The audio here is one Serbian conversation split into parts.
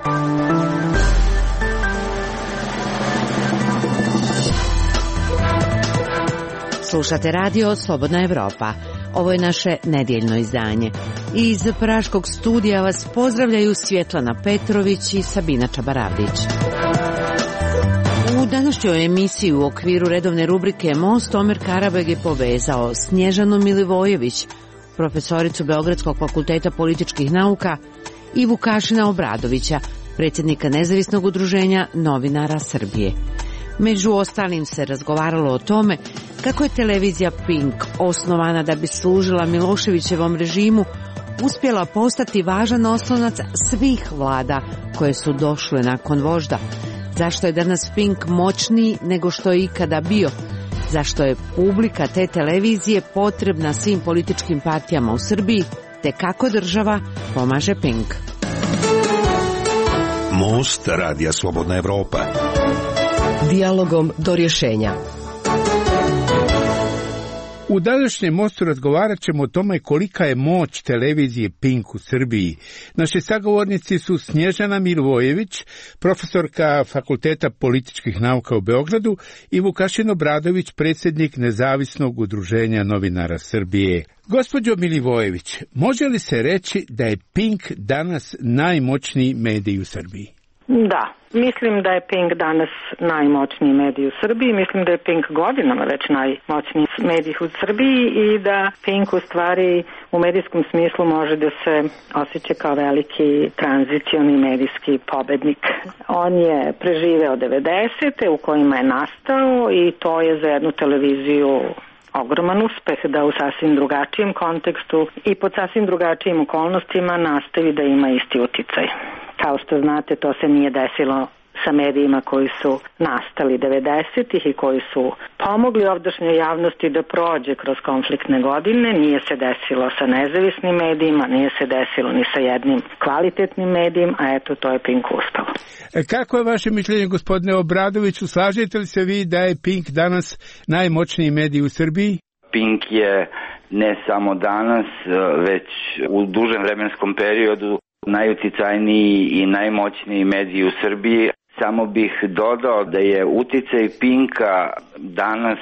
Slušate radio Slobodna Evropa. Ovo je naše nedjeljno izdanje. Iz praškog studija vas pozdravljaju Svjetlana Petrović i Sabina Čabaravdić. U današnjoj emisiji u okviru redovne rubrike Most Omer Karabeg je povezao Snježanu Milivojević, profesoricu Beogradskog fakulteta političkih nauka, i Vukašina Obradovića, predsjednika Nezavisnog udruženja novinara Srbije. Među ostalim se razgovaralo o tome kako je televizija Pink, osnovana da bi služila Miloševićevom režimu, uspjela postati važan oslonac svih vlada koje su došle nakon vožda. Zašto je danas Pink moćniji nego što je ikada bio? Zašto je publika te televizije potrebna svim političkim partijama u Srbiji? Te kako država pomaže Pink? Most radija Slobodna Evropa. Dijalogom do rješenja. U današnjem mostu razgovarat ćemo o tome kolika je moć televizije Pink u Srbiji. Naši sagovornici su Snježana Milivojević, profesorka Fakulteta političkih nauka u Beogradu, i Vukašin Obradović, predsjednik Nezavisnog udruženja novinara Srbije. Gospođo Milivojević, može li se reći da je Pink danas najmoćniji medij u Srbiji? Da, mislim da je Pink danas najmoćniji medij u Srbiji, mislim da je Pink godinama već najmoćniji medij u Srbiji i da Pink u stvari u medijskom smislu može da se osjeća kao veliki tranzicioni medijski pobednik. On je preživeo 90. u kojima je nastao i to je za jednu televiziju ogroman uspeh da u sasvim drugačijem kontekstu i pod sasvim drugačijim okolnostima nastavi da ima isti uticaj. Kao što znate, to se nije desilo sa medijima koji su nastali 90-ih i koji su pomogli ovdašnjoj javnosti da prođe kroz konfliktne godine. Nije se desilo sa nezavisnim medijima, nije se desilo ni sa jednim kvalitetnim medijem, a eto, to je Pink uspelo. Kako je vaše mišljenje, gospodine Obradoviću? Slažete li se vi da je Pink danas najmoćniji medij u Srbiji? Pink je ne samo danas, već u dužem vremenskom periodu najuticajniji i najmoćniji medij u Srbiji. Samo bih dodao da je uticaj Pinka danas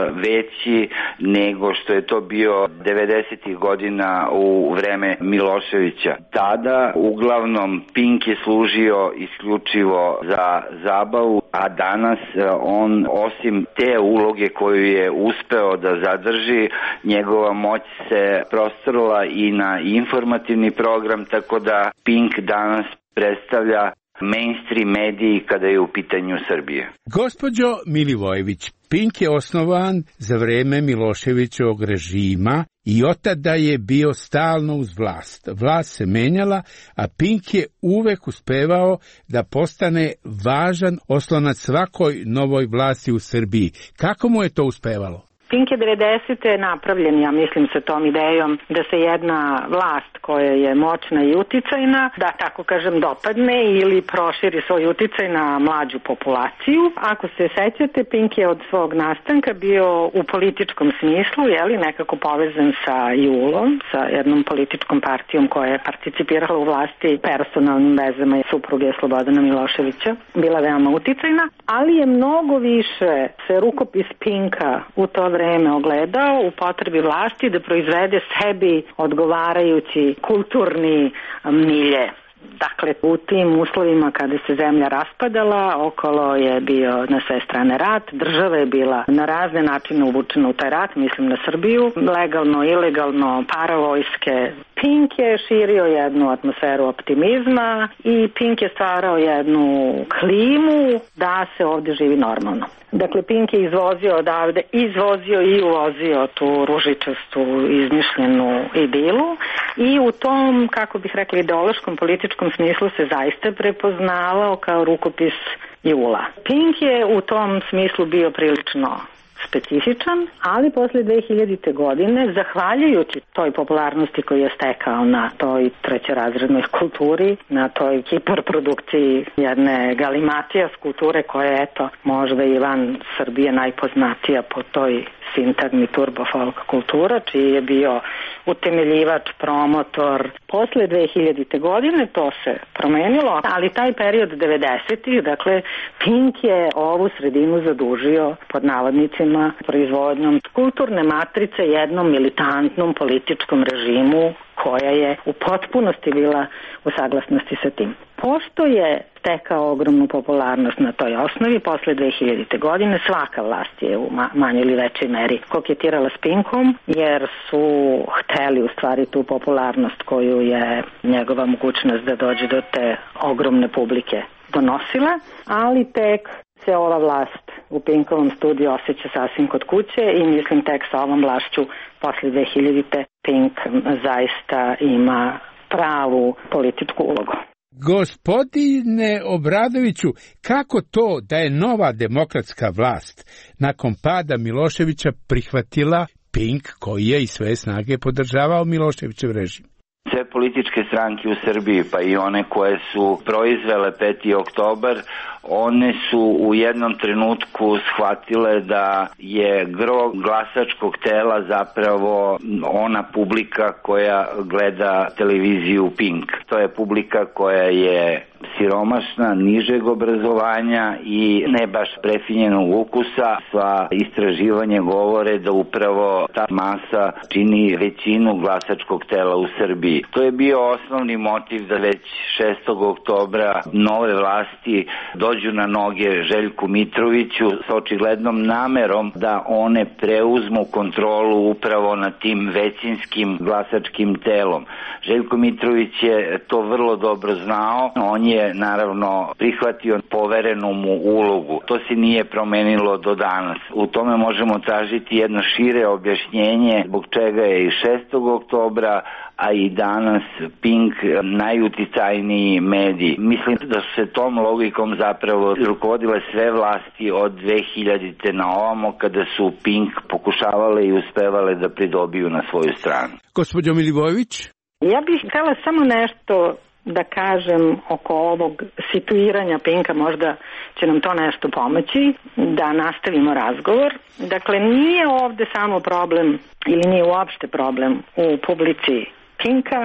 veći nego što je to bio 90-ih godina u vreme Miloševića. Tada uglavnom Pink je služio isključivo za zabavu, a danas on osim te uloge koju je uspeo da zadrži, njegova moć se prostorila i na informativni program, tako da Pink danas predstavlja mainstream mediji kada je u pitanju Srbije. Gospođo Milivojević, Pink je osnovan za vreme Miloševićevog režima i od tada je bio stalno uz vlast. Vlast se menjala, a Pink je uvek uspevao da postane važan oslonac svakoj novoj vlasti u Srbiji. Kako mu je to uspevalo? Pink je 90. napravljen, ja mislim, sa tom idejom da se jedna vlast koja je moćna i uticajna, da tako kažem, dopadne ili proširi svoj uticaj na mlađu populaciju. Ako se sećate, Pink je od svog nastanka bio u političkom smislu, nekako povezan sa JUL-om, sa jednom političkom partijom koja je participirala u vlasti personalnim vezama i supruge Slobodana Miloševića. Bila veoma uticajna, ali je mnogo više se rukopis Pinka u to vreme ogledao u potrebi vlasti da proizvede sebi odgovarajući kulturni milje. Dakle, u tim uslovima kada se zemlja raspadala, okolo je bio na sve strane rat, država je bila na razne načine uvučena u taj rat, mislim na Srbiju, legalno, ilegalno, paravojske. Pink je širio jednu atmosferu optimizma i Pink je stvarao jednu klimu da se ovdje živi normalno. Dakle, Pink je izvozio odavde, izvozio i uvozio tu ružičastu izmišljenu idilu i u tom, kako bih rekla, ideološkom političkom smislu se zaista prepoznavao kao rukopis JUL-a. Pink je u tom smislu bio prilično specifičan, ali posle 2000. godine, zahvaljujući toj popularnosti koju je stekao na toj trećerazrednoj kulturi, na toj hiperprodukciji jedne galimatijas kulture koja je, eto, možda i van Srbije najpoznatija po toj sintagmi turbo folk kultura, čiji je bio utemeljivač, promotor. Posle 2000. godine to se promenilo, ali taj period 90-ih, dakle, Pink je ovu sredinu zadužio pod navodnicima proizvodnjom kulturne matrice jednom militantnom političkom režimu koja je u potpunosti bila u saglasnosti sa tim. Pošto je stekao ogromnu popularnost na toj osnovi, posle 2000. godine svaka vlast je u manjoj ili većoj meri koketirala s Pinkom, jer su hteli u stvari tu popularnost koju je njegova mogućnost da dođe do te ogromne publike donosila, ali tek se ova vlast u Pinkovom studiju osjeća sasvim kod kuće i mislim tek sa ovom vlašću posle 2000. Pink zaista ima pravu političku ulogu. Gospodine Obradoviću, kako to da je nova demokratska vlast nakon pada Miloševića prihvatila Pink koji je i sve snage podržavao Miloševićev režim? Sve političke stranke u Srbiji, pa i one koje su proizvele 5. oktobar, one su u jednom trenutku shvatile da je gro glasačkog tela zapravo ona publika koja gleda televiziju Pink. To je publika koja je siromašna, nižeg obrazovanja i ne baš prefinjenog ukusa. Sva istraživanje govore da upravo ta masa čini većinu glasačkog tela u Srbiji. To je bio osnovni motiv da već 6. oktobra nove vlasti dođu na noge Željku Mitroviću s očiglednom namerom da one preuzmu kontrolu upravo nad tim većinskim glasačkim telom. Željko Mitrović je to vrlo dobro znao, on je naravno prihvatio poverenu mu ulogu. To se nije promenilo do danas. U tome možemo tražiti jedno šire objašnjenje zbog čega je i 6. oktobra, a i danas Pink najuticajniji mediji. Mislim da su se tom logikom zapravo rukovodile sve vlasti od 2000. na ovamo kada su Pink pokušavale i uspevale da pridobiju na svoju stranu. Gospođo Milivojević? Ja bih htjela samo nešto da kažem oko ovog situiranja Pinka, možda će nam to nešto pomoći da nastavimo razgovor. Dakle, nije ovde samo problem ili nije uopšte problem u publici Pinka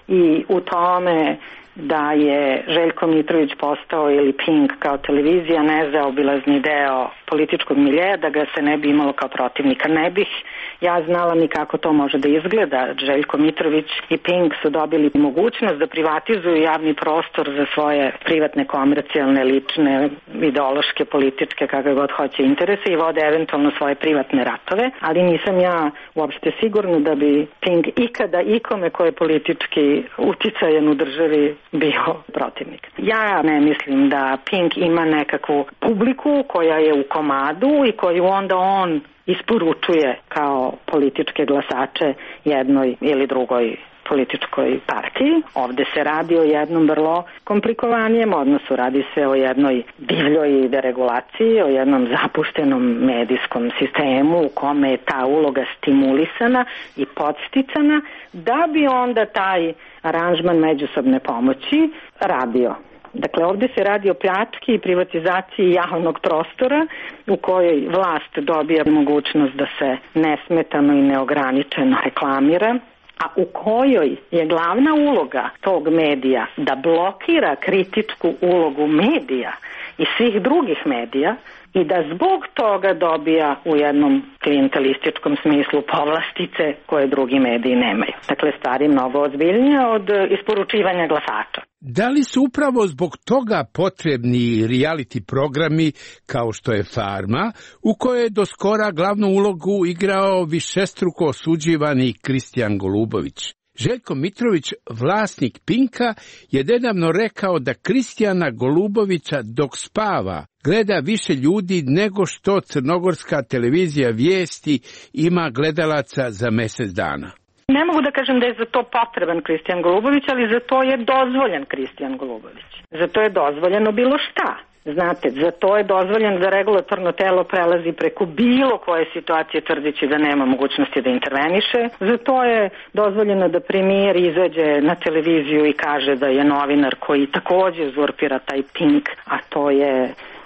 i u tome da je Željko Mitrović postao ili Pink kao televizija nezaobilazni deo političkog miljeja, da ga se ne bi imalo kao protivnika. Ne bih ja znala ni kako to može da izgleda. Željko Mitrović i Pink su dobili mogućnost da privatizuju javni prostor za svoje privatne, komercijalne, lične, ideološke, političke, kakve god hoće interese i vode eventualno svoje privatne ratove, ali nisam ja uopšte sigurna da bi Pink ikada ikome ko je politički uticajan u državi bio protivnik. Ja ne mislim da Pink ima nekakvu publiku koja je u komadu i koju onda on isporučuje kao političke glasače jednoj ili drugoj političkoj partiji. Ovde se radi o jednom vrlo komplikovanijem odnosu, radi se o jednoj divljoj deregulaciji, o jednom zapuštenom medijskom sistemu u kome je ta uloga stimulisana i podsticana da bi onda taj aranžman međusobne pomoći radio. Dakle, ovde se radi o pljački i privatizaciji javnog prostora u kojoj vlast dobija mogućnost da se nesmetano i neograničeno reklamira, a u kojoj je glavna uloga tog medija da blokira kritičku ulogu medija i svih drugih medija i da zbog toga dobija u jednom klijentelističkom smislu povlastice koje drugi mediji nemaju. Dakle, stvari mnogo ozbiljnije od isporučivanja glasača. Da li su upravo zbog toga potrebni reality programi kao što je Farma, u kojoj je do skora glavnu ulogu igrao višestruko osuđivani Kristijan Golubović? Željko Mitrović, vlasnik Pinka, je nedavno rekao da Kristijana Golubovića dok spava gleda više ljudi nego što crnogorska televizija Vijesti ima gledalaca za mjesec dana. Ne mogu da kažem da je za to potreban Kristijan Golubović, ali za to je dozvoljen Kristijan Golubović. Za to je dozvoljeno bilo šta. Znate, za to je dozvoljeno da regulatorno telo prelazi preko bilo koje situacije tvrdeći da nema mogućnosti da interveniše. Za to je dozvoljeno da premijer izađe na televiziju i kaže da je novinar koji takođe uzurpira taj Pink, a to je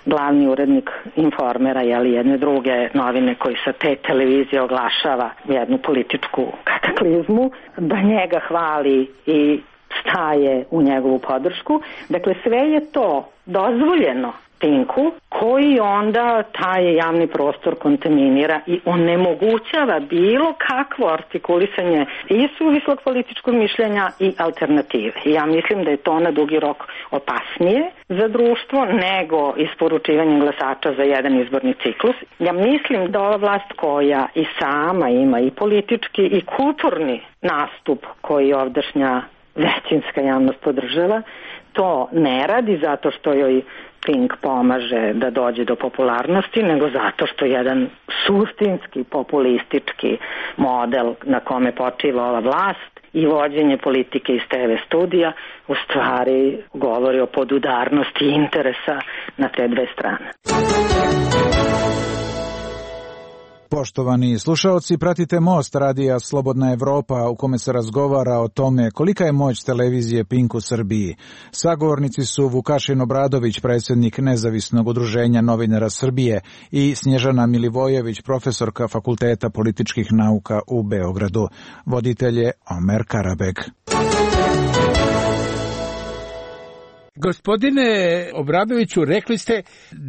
glavni urednik Informera, jedne druge novine koji sa te televizije oglašava jednu političku kataklizmu, da njega hvali i staje u njegovu podršku. Dakle, sve je to dozvoljeno Pinku, koji onda taj javni prostor kontaminira i onemogućava bilo kakvo artikulisanje i suvislog političkog mišljenja i alternative. Ja mislim da je to na dugi rok opasnije za društvo nego isporučivanje glasača za jedan izborni ciklus. Ja mislim da ova vlast koja i sama ima i politički i kulturni nastup koji ovdašnja većinska javnost podržava, to ne radi zato što joj Pink pomaže da dođe do popularnosti, nego zato što jedan suštinski populistički model na kome počiva ova vlast i vođenje politike iz TV studija u stvari govori o podudarnosti interesa na te dve strane. Poštovani slušaoci, pratite Most radija Slobodna Evropa u kome se razgovara o tome kolika je moć televizije Pink u Srbiji. Sagovornici su Vukašin Obradović, predsjednik Nezavisnog udruženja novinara Srbije, i Snježana Milivojević, profesorka Fakulteta političkih nauka u Beogradu. Voditelj je Omer Karabeg. Gospodine Obradoviću, rekli ste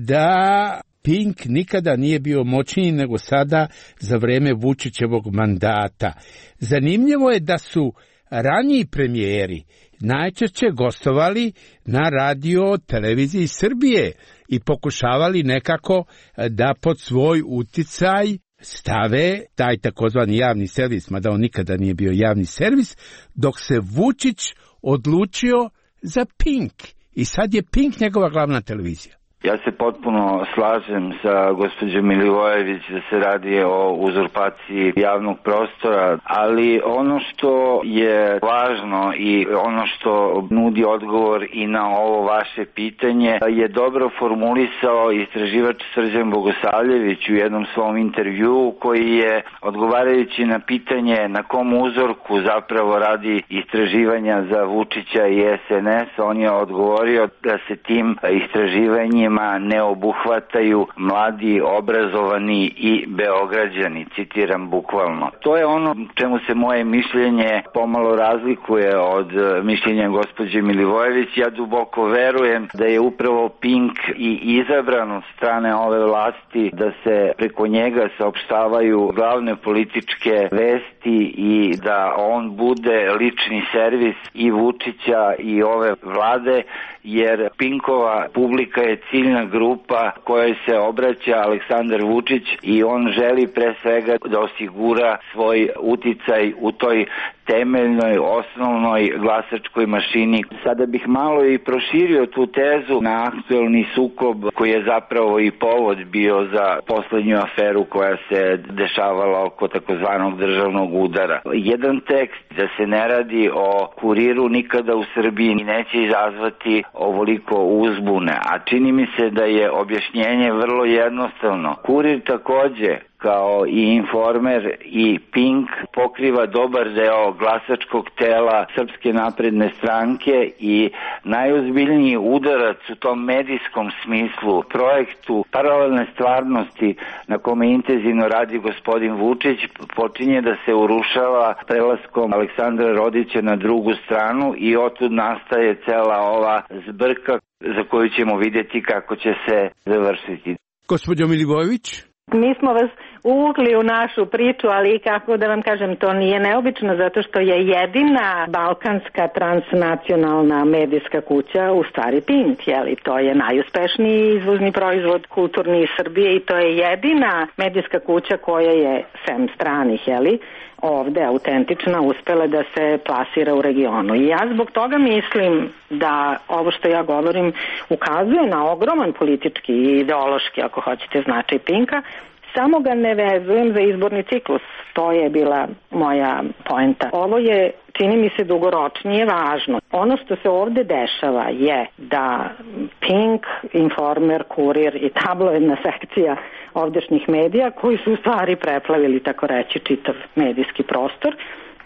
da Pink nikada nije bio moćniji nego sada za vreme Vučićevog mandata. Zanimljivo je da su raniji premijeri najčešće gostovali na radio televiziji Srbije i pokušavali nekako da pod svoj uticaj stave taj takozvani javni servis, mada on nikada nije bio javni servis, dok se Vučić odlučio za Pink. I sad je Pink njegova glavna televizija. Ja se potpuno slažem sa gospođom Milivojević da se radi o uzurpaciji javnog prostora, ali ono što je važno i ono što nudi odgovor i na ovo vaše pitanje je dobro formulisao istraživač Srđan Bogosavljević u jednom svom intervjuu, koji je, odgovarajući na pitanje na kom uzorku zapravo radi istraživanja za Vučića i SNS, on je odgovorio da se tim istraživanjem ne obuhvataju mladi, obrazovani i Beograđani, citiram bukvalno. To je ono čemu se moje mišljenje pomalo razlikuje od mišljenja gospođe Milivojević. Ja duboko verujem da je upravo Pink i izabran od strane ove vlasti da se preko njega saopštavaju glavne političke vesti i da on bude lični servis i Vučića i ove vlade, jer Pinkova publika je ciljna grupa kojoj se obraća Aleksandar Vučić i on želi pre svega da osigura svoj uticaj u toj temeljnoj, osnovnoj glasačkoj mašini. Sada bih malo i proširio tu tezu na aktuelni sukob koji je zapravo i povod bio za poslednju aferu koja se dešavala oko takozvanog državnog udara. Jedan tekst da se ne radi o Kuriru nikada u Srbiji neće izazvati ovoliko uzbune, a čini mi se da je objašnjenje vrlo jednostavno. Kurir takođe, kao i Informer i Pink, pokriva dobar deo glasačkog tela Srpske napredne stranke i najozbiljniji udarac u tom medijskom smislu, projektu paralelne stvarnosti na kome intenzivno radi gospodin Vučić, počinje da se urušava prelaskom Aleksandra Rodića na drugu stranu i otud nastaje cela ova zbrka za koju ćemo vidjeti kako će se završiti. Gospođo Milivojević? Mi smo vas uvukli u našu priču, ali kako da vam kažem, to nije neobično zato što je jedina balkanska transnacionalna medijska kuća u stvari Pink, jeli? To je najuspešniji izvozni proizvod kulturni iz Srbije i to je jedina medijska kuća koja je, sem stranih, jeli, ovde autentična, uspela da se plasira u regionu. I ja zbog toga mislim da ovo što ja govorim ukazuje na ogroman politički i ideološki, ako hoćete, značaj Pinka, samo ga ne vezujem za izborni ciklus. To je bila moja poenta. Ovo je, čini mi se, dugoročnije važno. Ono što se ovde dešava je da Pink, Informer, Kurir i tabloidna sekcija ovdešnjih medija, koji su u stvari preplavili, tako reći, čitav medijski prostor,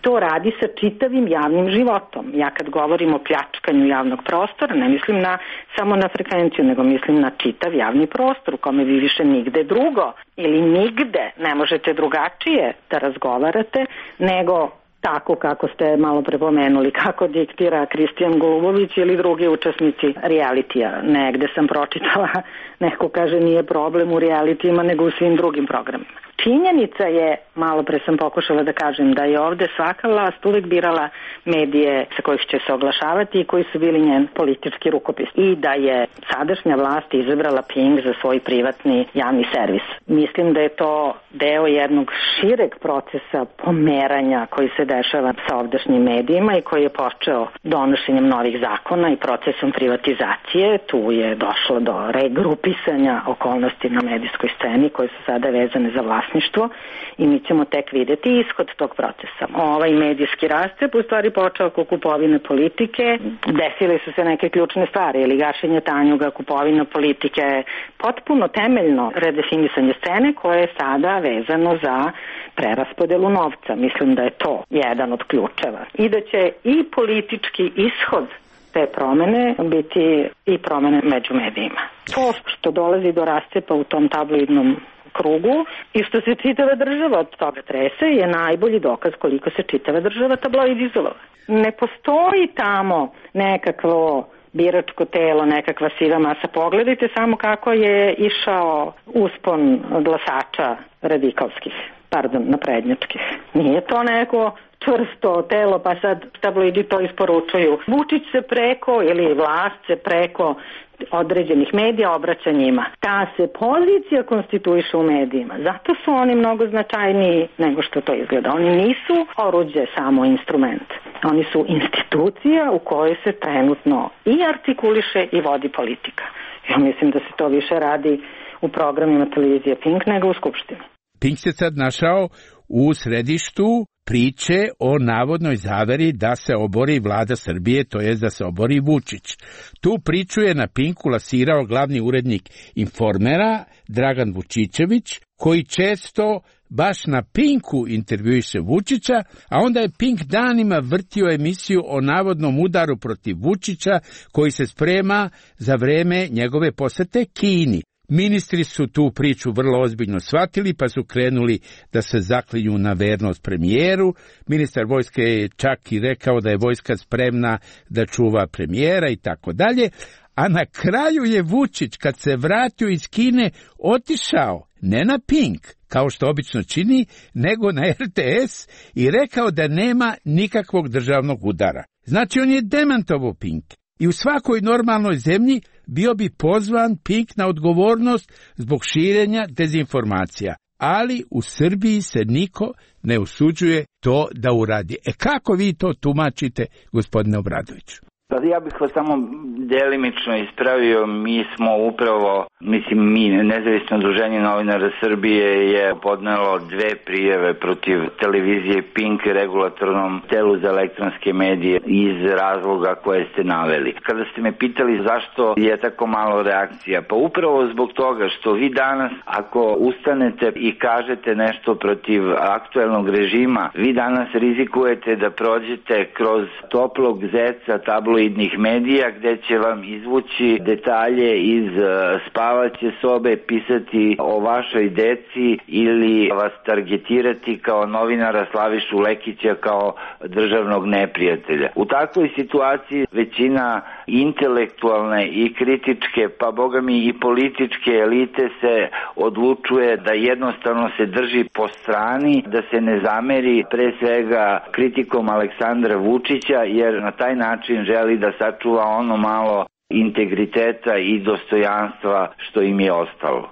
to radi sa čitavim javnim životom. Ja kad govorim o pljačkanju javnog prostora, ne mislim samo na frekvenciju, nego mislim na čitav javni prostor u kome vi više nigde drugo ili nigde ne možete drugačije da razgovarate nego tako kako ste malo prepomenuli, kako diktira Kristijan Golubović ili drugi učesnici realitija. Negde sam pročitala, neko kaže nije problem u realitijima nego u svim drugim programima. Činjenica je, malo pre sam pokušala da kažem, da je ovde svaka vlast uvek birala medije sa kojih će se oglašavati i koji su bili njen politički rukopis. I da je sadašnja vlast izabrala Pink za svoj privatni javni servis. Mislim da je to deo jednog šireg procesa pomeranja koji se dešava sa ovdašnjim medijima i koji je počeo donošenjem novih zakona i procesom privatizacije. Tu je došlo do regrupisanja okolnosti na medijskoj sceni koje su sada vezane za vlasništvo i mi ćemo tek videti ishod tog procesa. Ovaj medijski rascep u stvari počeo oko kupovine politike, desile su se neke ključne stvari, ili gašenje Tanjuga, kupovina politike, potpuno temeljno redefinisanje scene koje je sada vezano za preraspodelu novca. Mislim da je to jedan od ključeva. I da će i politički ishod te promene biti i promene među medijima. To što dolazi do rascepa u tom tabloidnom krugu i što se čitava država od toga trese je najbolji dokaz koliko se čitava država tabloidizovala. Ne postoji tamo nekakvo biračko telo, nekakva siva masa. Pogledajte samo kako je išao uspon glasača radikalskih, naprednjačkih. Nije to neko čvrsto telo, pa sad tabloidi to isporučuju. Vučić se preko ili vlast se preko određenih medija obraća njima. Ta se pozicija konstituiše u medijima. Zato su oni mnogo značajniji nego što to izgleda. Oni nisu oruđe, samo instrument. Oni su institucija u kojoj se trenutno i artikuliše i vodi politika. Ja mislim da se to više radi u programima televizije Pink nego u Skupštini. Pink se sad našao u središtu priče o navodnoj zaveri da se obori vlada Srbije, to jest da se obori Vučić. Tu priču je na Pinku lasirao glavni urednik Informera Dragan Vučićević, koji često baš na Pinku intervjuiše Vučića, a onda je Pink danima vrtio emisiju o navodnom udaru protiv Vučića koji se sprema za vreme njegove posete Kini. Ministri su tu priču vrlo ozbiljno shvatili, pa su krenuli da se zaklinju na vernost premijeru. Ministar vojske je čak i rekao da je vojska spremna da čuva premijera i tako dalje. A na kraju je Vučić, kad se vratio iz Kine, otišao ne na Pink, kao što obično čini, nego na RTS i rekao da nema nikakvog državnog udara. Znači on je demantovao Pink. I u svakoj normalnoj zemlji bio bi pozvan Pink na odgovornost zbog širenja dezinformacija. Ali u Srbiji se niko ne usuđuje to da uradi. Kako vi to tumačite, gospodine Obradoviću? Ja bih vas samo delimično ispravio. Mi smo upravo, Nezavisno udruženje novinara Srbije je podnelo 2 prijave protiv televizije Pink, regulatornom telu za elektronske medije, iz razloga koje ste naveli. Kada ste me pitali zašto je tako malo reakcija, pa upravo zbog toga što vi danas, ako ustanete i kažete nešto protiv aktuelnog režima, vi danas rizikujete da prođete kroz toplog zeca tabloidnih medija gde će vam izvući detalje iz spavaće sobe, pisati o vašoj deci ili vas targetirati kao novinara Slavišu Lekića kao državnog neprijatelja. U takvoj situaciji većina intelektualne i kritičke, pa bogami i političke elite se odlučuje da jednostavno se drži po strani, da se ne zameri pre svega kritikom Aleksandra Vučića, jer na taj način želi da sačuva ono malo integriteta i dostojanstva što im je ostalo.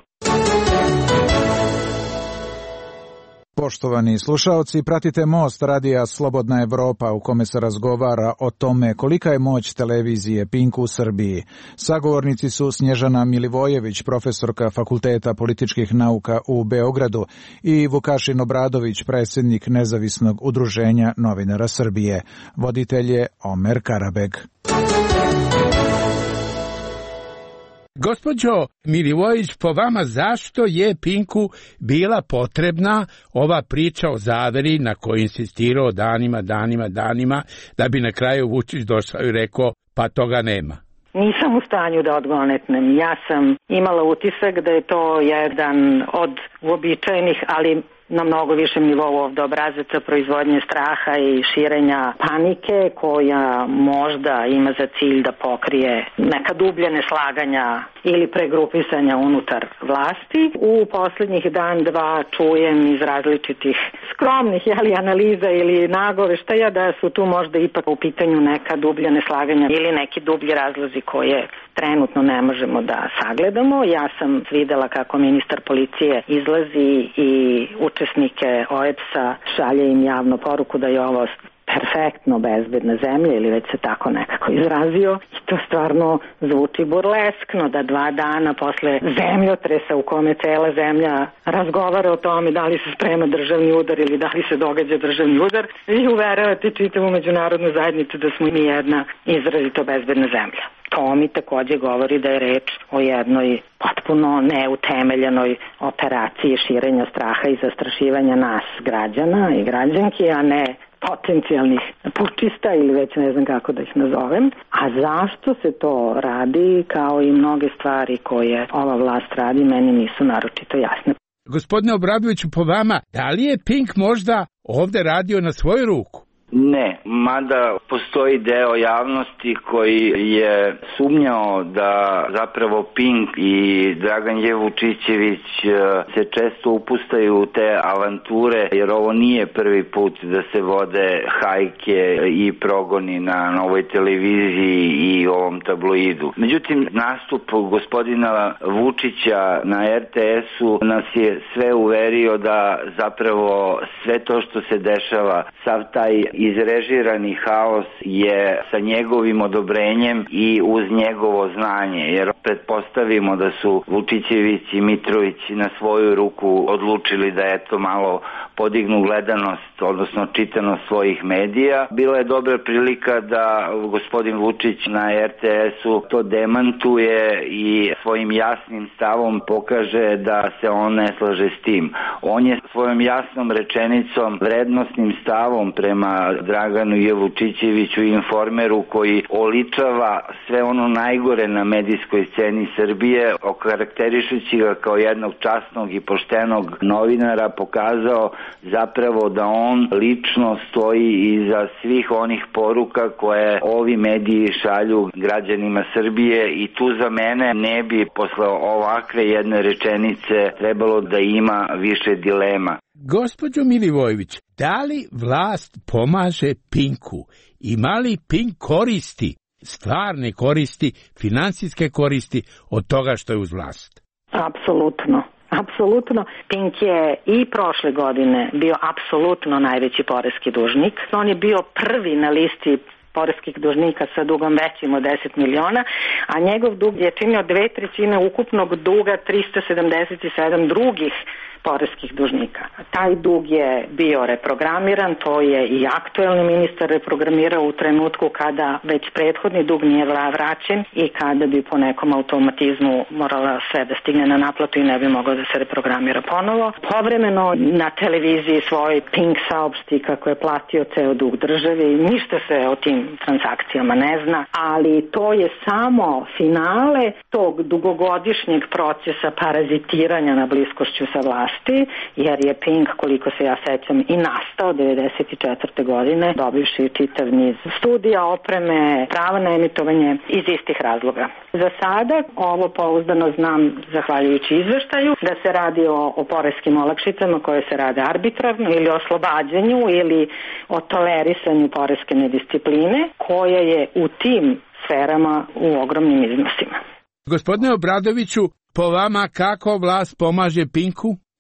Poštovani slušaoci, pratite Most radija Slobodna Evropa u kome se razgovara o tome kolika je moć televizije Pink u Srbiji. Sagovornici su Snježana Milivojević, profesorka Fakulteta političkih nauka u Beogradu, i Vukašin Obradović, predsjednik Nezavisnog udruženja novinara Srbije. Voditelj je Omer Karabeg. Gospođo Milivojević, po vama zašto je Pinku bila potrebna ova priča o zaveri na kojoj insistirao danima, da bi na kraju Vučić došao i rekao pa toga nema? Nisam u stanju da odgonetnem. Ja sam imala utisak da je to jedan od uobičajenih, ali na mnogo višem nivou ovde obrazaca proizvodnje straha i širenja panike koja možda ima za cilj da pokrije neka dublje neslaganja ili pregrupisanja unutar vlasti. U poslednjih dan, dva čujem iz različitih skromnih analiza ili nagoveštaja da su tu možda ipak u pitanju neka dublja neslaganja ili neki dublji razlozi koje trenutno ne možemo da sagledamo. Ja sam videla kako ministar policije izlazi i učesnike OEBS-a šalje im javno poruku da je ovo perfektno bezbedna zemlja ili već se tako nekako izrazio. I to stvarno zvuči burleskno da 2 dana posle zemljotresa u kome cela zemlja razgovara o tome da li se sprema državni udar ili da li se događa državni udar i uveravate čitavu međunarodnu zajednicu da smo mi jedna izrazito bezbedna zemlja. To mi takođe govori da je reč o jednoj potpuno neutemeljenoj operaciji širenja straha i zastrašivanja nas građana i građanki, a ne potencijalnih pučista ili već ne znam kako da ih nazovem. A zašto se to radi, kao i mnoge stvari koje ova vlast radi, meni nisu naročito jasne. Gospodine Obradoviću, po vama, da li je Pink možda ovde radio na svoju ruku? Ne, mada postoji deo javnosti koji je sumnjao da zapravo Pink i Dragan J. Vučićević se često upustaju u te avanture, jer ovo nije prvi put da se vode hajke i progoni na Novoj televiziji i ovom tabloidu. Međutim, nastup gospodina Vučića na RTS-u nas je sve uverio da zapravo sve to što se dešava, sav taj izrežirani haos je sa njegovim odobrenjem i uz njegovo znanje, jer pretpostavimo da su Vučićević i Mitrović na svoju ruku odlučili da eto malo podignu gledanost, odnosno čitanost svojih medija. Bila je dobra prilika da gospodin Vučić na RTS-u to demantuje i svojim jasnim stavom pokaže da se on ne slaže s tim. On je svojom jasnom rečenicom, vrednosnim stavom prema Draganu J. Vučićeviću i Informeru, koji oličava sve ono najgore na medijskoj sceni Srbije, okarakterišući ga kao jednog časnog i poštenog novinara, pokazao zapravo da on lično stoji iza svih onih poruka koje ovi mediji šalju građanima Srbije i tu za mene ne bi posle ovakve jedne rečenice trebalo da ima više dilema. Gospođo Milivojević, da li vlast pomaže Pinku? Ima li Pink koristi, stvarne koristi, finansijske koristi od toga što je uz vlast? Apsolutno. Apsolutno. Pink je i prošle godine bio apsolutno najveći poreski dužnik. On je bio prvi na listi poreskih dužnika sa dugom većim od 10 miliona, a njegov dug je činio 2/3 ukupnog duga 377 drugih poreskih dužnika. Taj dug je bio reprogramiran, to je i aktuelni ministar reprogramirao u trenutku kada već prethodni dug nije vraćen i kada bi po nekom automatizmu morala sve da stigne na naplatu i ne bi moglo da se reprogramira ponovo. Povremeno na televiziji svoj Pink saopšti kako je platio ceo dug državi, ništa se o tim transakcijama ne zna, ali to je samo finale tog dugogodišnjeg procesa parazitiranja na bliskošću sa vlasti, jer je Pink, koliko se ja sećam, i nastao 1994. godine, dobivši čitav niz studija, opreme, prava na emitovanje iz istih razloga. Za sada ovo pouzdano znam, zahvaljujući izveštaju, da se radi o poreskim olakšicama koje se rade arbitrarno ili oslobađanju ili o tolerisanju poreske nediscipline koja je u tim sferama u ogromnim iznosima. Gospodine Obradoviću, po vama kako vlast pomaže Pinku?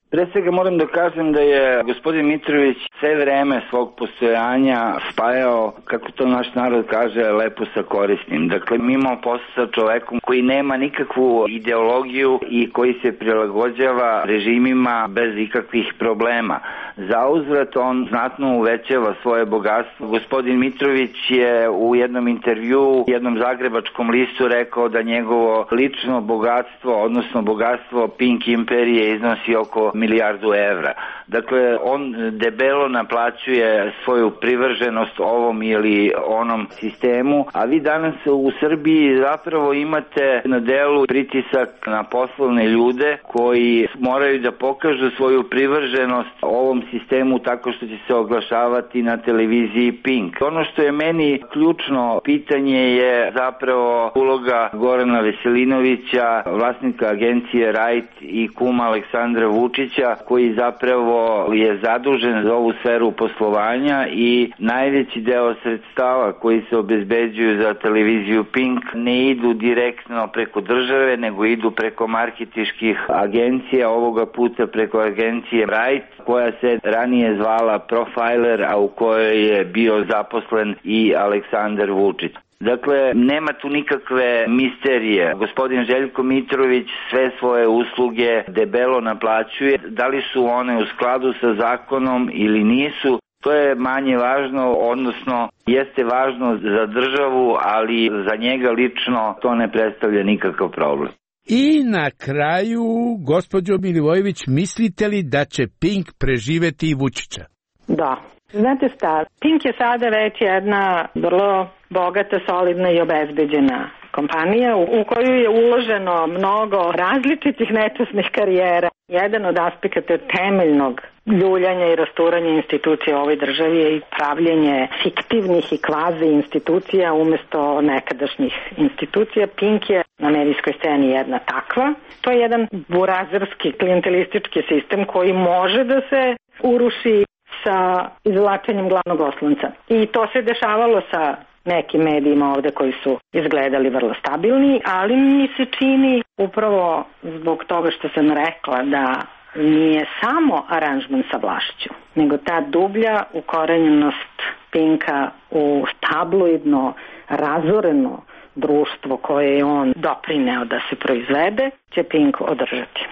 Pre svega moram da kažem da je gospodin Mitrović sve vreme svog postojanja spajao, kako to naš narod kaže, lepo sa korisnim. Dakle, mi imamo posao sa čovekom koji nema nikakvu ideologiju i koji se prilagođava režimima bez ikakvih problema. Zauzvrat on znatno uvećava svoje bogatstvo. Gospodin Mitrović je u jednom intervju jednom zagrebačkom listu rekao da njegovo lično bogatstvo, odnosno bogatstvo Pink imperije iznosi oko milijardu evra. Dakle, on debelo naplaćuje svoju privrženost ovom ili onom sistemu, a vi danas u Srbiji zapravo imate na delu pritisak na poslovne ljude koji moraju da pokažu svoju privrženost ovom sistemu tako što će se oglašavati na televiziji Pink. Ono što je meni ključno pitanje je zapravo uloga Gorana Veselinovića, vlasnika agencije Right i kuma Aleksandra Vučića, koji zapravo je zadužen za ovu sferu poslovanja i najveći deo sredstava koji se obezbeđuju za televiziju Pink ne idu direktno preko države, nego idu preko marketinških agencija, ovoga puta preko agencije Right, koja se ranije zvala Profiler, a u kojoj je bio zaposlen i Aleksandar Vučić. Dakle, nema tu nikakve misterije. Gospodin Željko Mitrović sve svoje usluge debelo naplaćuje. Da li su one u skladu sa zakonom ili nisu, to je manje važno, odnosno jeste važno za državu, ali za njega lično to ne predstavlja nikakav problem. I na kraju, gospođo Milivojević, mislite li da će Pink preživeti i Vučića? Da. Znate šta, Pink je sada već jedna vrlo bogata, solidna i obezbeđena kompanija u koju je uloženo mnogo različitih nečasnih karijera. Jedan od aspekata temeljnog ljuljanja i rasturanja institucija u ovoj državi je i pravljenje fiktivnih i kvazi institucija umesto nekadašnjih institucija. Pink je na medijskoj sceni jedna takva. To je jedan burazerski klijentelistički sistem koji može da se uruši sa izvlačenjem glavnog oslonca. I to se dešavalo sa nekim medijima ovde koji su izgledali vrlo stabilni, ali mi se čini upravo zbog toga što sam rekla da nije samo aranžman sa vlašću, nego ta dublja ukorenjenost Pinka u tabloidno, razoreno društvo koje je on doprineo da se proizvede, će Pink održati.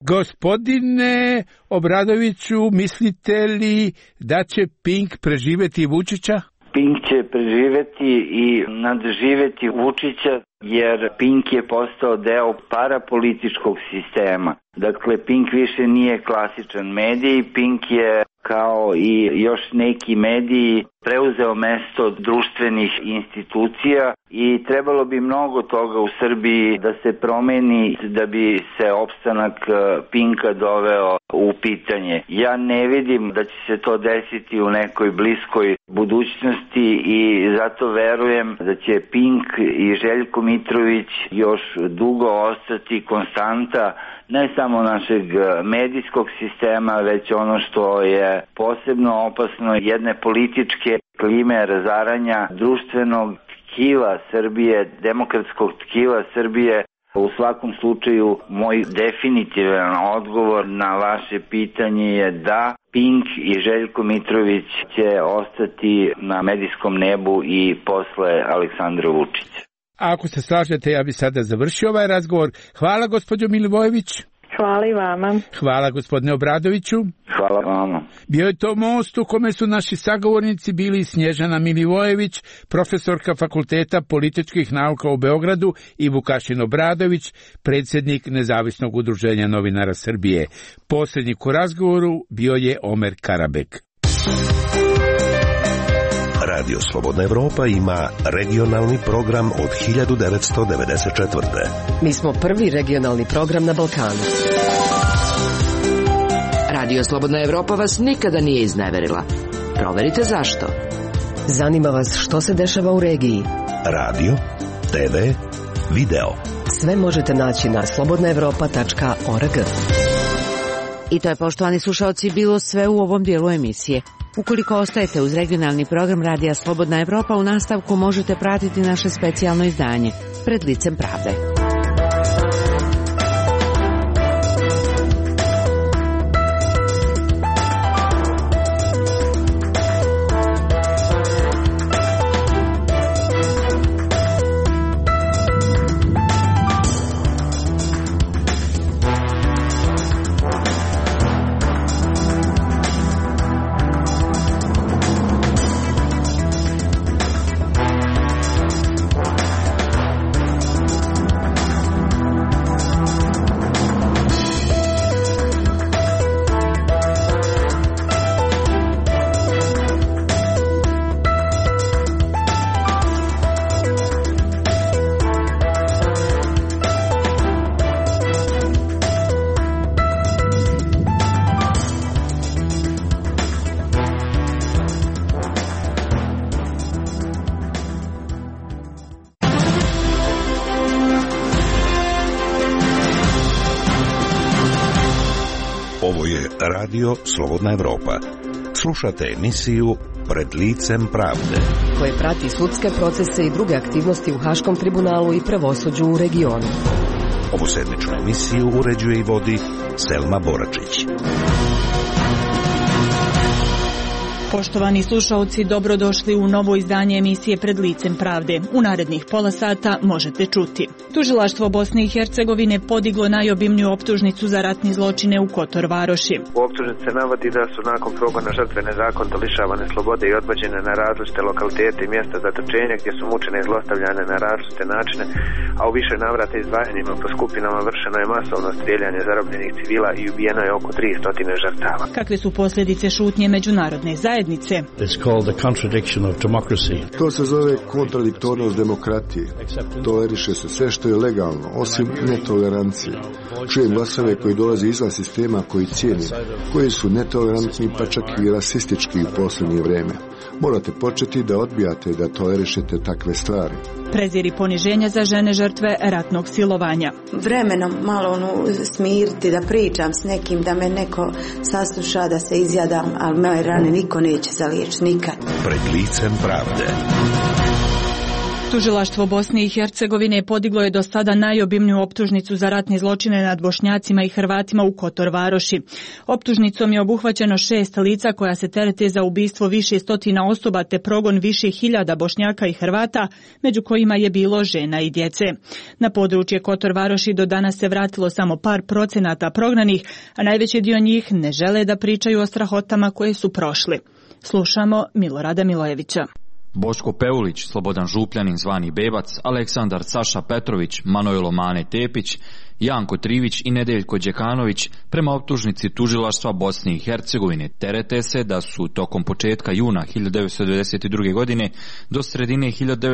Gospodine Obradoviću, mislite li da će Pink preživeti Vučića? Pink će preživeti i nadživeti Vučića, jer Pink je postao deo parapolitičkog sistema. Dakle, Pink više nije klasičan medij, Pink je kao i još neki mediji preuzeo mesto društvenih institucija i trebalo bi mnogo toga u Srbiji da se promeni da bi se opstanak Pinka doveo u pitanje. Ja ne vidim da će se to desiti u nekoj bliskoj budućnosti i zato verujem da će Pink i Željko Mitrović još dugo ostati konstanta ne samo našeg medijskog sistema, već ono što je posebno opasno, jedne političke klime razaranja društvenog tkiva Srbije, demokratskog tkiva Srbije. U svakom slučaju, moj definitivan odgovor na vaše pitanje je da Pink i Željko Mitrović će ostati na medijskom nebu i posle Aleksandra Vučića. Ako se slažete, ja bi sada završio ovaj razgovor. Hvala, gospođo Milivojević. Hvala i vama. Hvala, gospodine Obradoviću. Hvala vama. Bio je to most u kome su naši sagovornici bili Snježana Milivojević, profesorka Fakulteta političkih nauka u Beogradu, i Vukašin Obradović, predsjednik Nezavisnog udruženja novinara Srbije. Posrednik u razgovoru bio je Omer Karabek. Radio Slobodna Evropa ima regionalni program od 1994. Mi smo prvi regionalni program na Balkanu. Radio Slobodna Evropa vas nikada nije izneverila. Proverite zašto. Zanima vas što se dešava u regiji. Radio, TV, video. Sve možete naći na slobodnaevropa.org. I to je, poštovani slušalci, bilo sve u ovom dijelu emisije. Ukoliko ostajete uz regionalni program Radija Slobodna Evropa, u nastavku možete pratiti naše specijalno izdanje Pred licem pravde. Radio Slobodna Evropa. Slušate emisiju Pred licem pravde, koje prati sudske procese i druge aktivnosti u Haškom tribunalu i pravosuđu u regionu. Ovu sedmičnu emisiju uređuje i vodi Selma Boračić. Poštovani slušaoci, dobrodošli u novo izdanje emisije Pred licem pravde. U narednih pola sata možete čuti. Tužilaštvo Bosne i Hercegovine podiglo najobimniju optužnicu za ratni zločine u Kotor Varoši. U optužnici navodi da su nakon progona žrtve nezakonito lišavane slobode i odvođene na različite lokalitete i mjesta zatočenja gdje su mučene i zlostavljane na različite načine, a u više navrata izdvajanjima po skupinama vršeno je masovno strijeljanje zarobljenih civila i ubijeno je oko 300 žrtava. Kakve su posljedice šutnje međunarodne zajednice? To se zove kontradiktornost demokratije. Toleriše se sve što je legalno, osim netolerancije. Čujem glasove koji dolaze izvan sistema koji cijene, koji su netolerantni pa čak i rasistički u posljednje vrijeme. Morate početi da odbijate da tolerišete takve stvari. Prezir i poniženja za žene žrtve ratnog silovanja. Vremenom malo smiriti, da pričam s nekim, da me neko sasluša, da se izjadam, ali moje rane niko neće zaliječiti nikad. Pred licem pravde. Tužilaštvo Bosne i Hercegovine podiglo je do sada najobimniju optužnicu za ratne zločine nad Bošnjacima i Hrvatima u Kotor Varoši. Optužnicom je obuhvaćeno 6 lica koja se terete za ubistvo više stotina osoba te progon više hiljada Bošnjaka i Hrvata, među kojima je bilo žena i djece. Na područje Kotor Varoši do danas se vratilo samo par procenata prognanih, a najveći dio njih ne žele da pričaju o strahotama koje su prošli. Slušamo Milorada Milojevića. Boško Peulić, Slobodan Župljanin zvani Bebac, Aleksandar Saša Petrović, Manojlo Mane Tepić, Janko Trivić i Nedeljko Đekanović prema optužnici tužilaštva Bosne i Hercegovine terete se da su tokom početka juna 1992. godine do sredine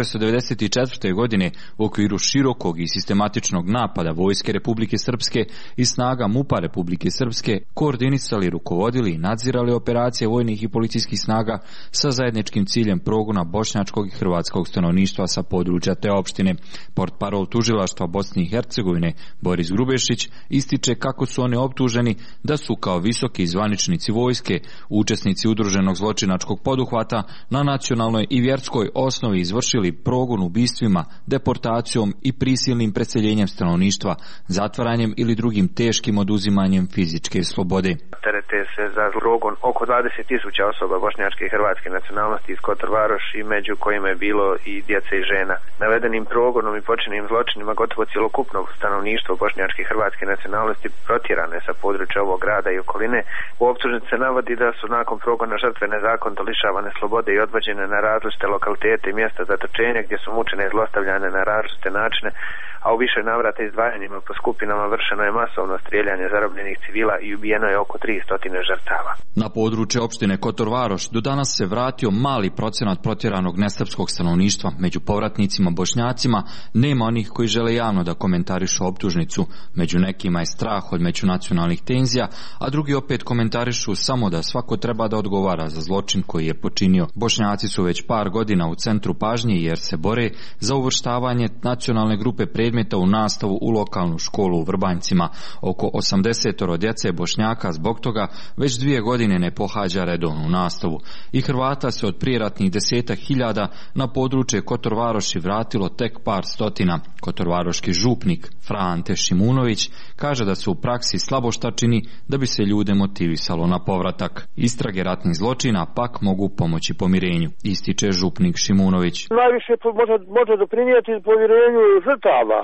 1994. godine u okviru širokog i sistematičnog napada Vojske Republike Srpske i snaga MUP-a Republike Srpske koordinisali, rukovodili i nadzirali operacije vojnih i policijskih snaga sa zajedničkim ciljem progona bošnjačkog i hrvatskog stanovništva sa područja te opštine. Portparol tužilaštva Bosne i Hercegovine Boris Grubešić ističe kako su oni optuženi da su kao visoki zvaničnici vojske, učesnici udruženog zločinačkog poduhvata na nacionalnoj i vjerskoj osnovi izvršili progon ubistvima, deportacijom i prisilnim preseljenjem stanovništva, zatvaranjem ili drugim teškim oduzimanjem fizičke slobode. Terete se za progon oko 20.000 osoba bošnjačke i hrvatske nacionalnosti iz Kotor Varoši, među kojima je bilo i djece i žena. Navedenim progonom i počinjenim zločinima gotovo cjelokupno stanovništvo bošnjačke i hrvatske nacionalnosti protjerane sa područja ovog grada i okoline. U optužnici se navodi da su nakon progona žrtve nezakonito lišavane slobode i odvođene na različite lokalitete i mjesta zatočenja gdje su mučene i zlostavljane na različite načine, a u više navrata izdvajanjima po skupinama vršeno je masovno strijeljanje zarobljenih civila i ubijeno je oko 300 žrtava. Na područje opštine Kotor Varoš do danas se vratio mali procenat protjeranog nesrpskog stanovništva. Među povratnicima Bošnjacima nema onih koji žele javno da komentarišu optužnicu. Među nekima je strah od međunacionalnih tenzija, a drugi opet komentarišu samo da svako treba da odgovara za zločin koji je počinio. Bošnjaci su već par godina u centru pažnje jer se bore za uvrštavanje nacionalne grupe predmeta u nastavu u lokalnu školu u Vrbanjcima. Oko 80 djece Bošnjaka zbog toga već 2 godine ne pohađa redovnu nastavu. I Hrvata se od prijeratnih 10.000 na područje Kotor Varoši vratilo tek par stotina. Kotorvaroški župnik Frante Šimunović kaže da se u praksi slabo šta čini da bi se ljude motivisalo na povratak. Istrage ratnih zločina pak mogu pomoći pomirenju, ističe župnik Šimunović. Najviše može doprinijeti pomirenju žrtava.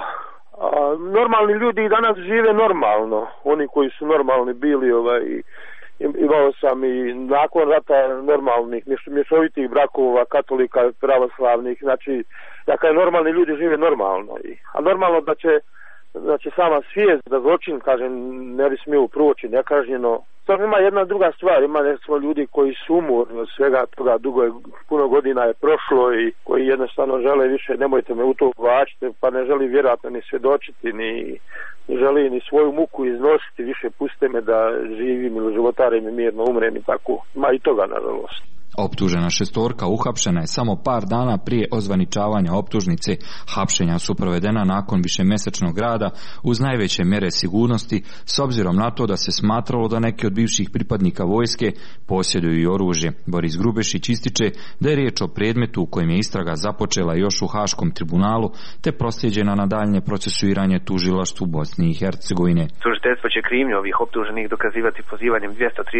Normalni ljudi i danas žive normalno. Oni koji su normalni bili imao sam i nakon rata normalnih mješovitih brakova, katolika, pravoslavnih, znači normalni ljudi žive normalno. A normalno da će sama svijest da zločin, kažem, ne bi smio proći nekažnjeno. Sad ima jedna druga stvar, ima nešto ljudi koji su umorni od svega toga, puno godina je prošlo i koji jednostavno žele više, nemojte me u to uvlačiti, pa ne želi vjerojatno ni svjedočiti, ni želi ni svoju muku iznositi, više puste me da živim ili životarim i mirno umrem i tako. Ima i toga, nažalost. Optužena šestorka uhapšena je samo par dana prije ozvaničavanja optužnice. Hapšenja su provedena nakon višemjesečnog rada uz najveće mjere sigurnosti, s obzirom na to da se smatralo da neki od bivših pripadnika vojske posjeduju i oružje. Boris Grubešić ističe da je riječ o predmetu u kojem je istraga započela još u Haškom tribunalu, te proslijeđena na daljnje procesuiranje tužilaštvu Bosne i Hercegovine. Tužiteljstvo će krivnju ovih optuženih dokazivati pozivanjem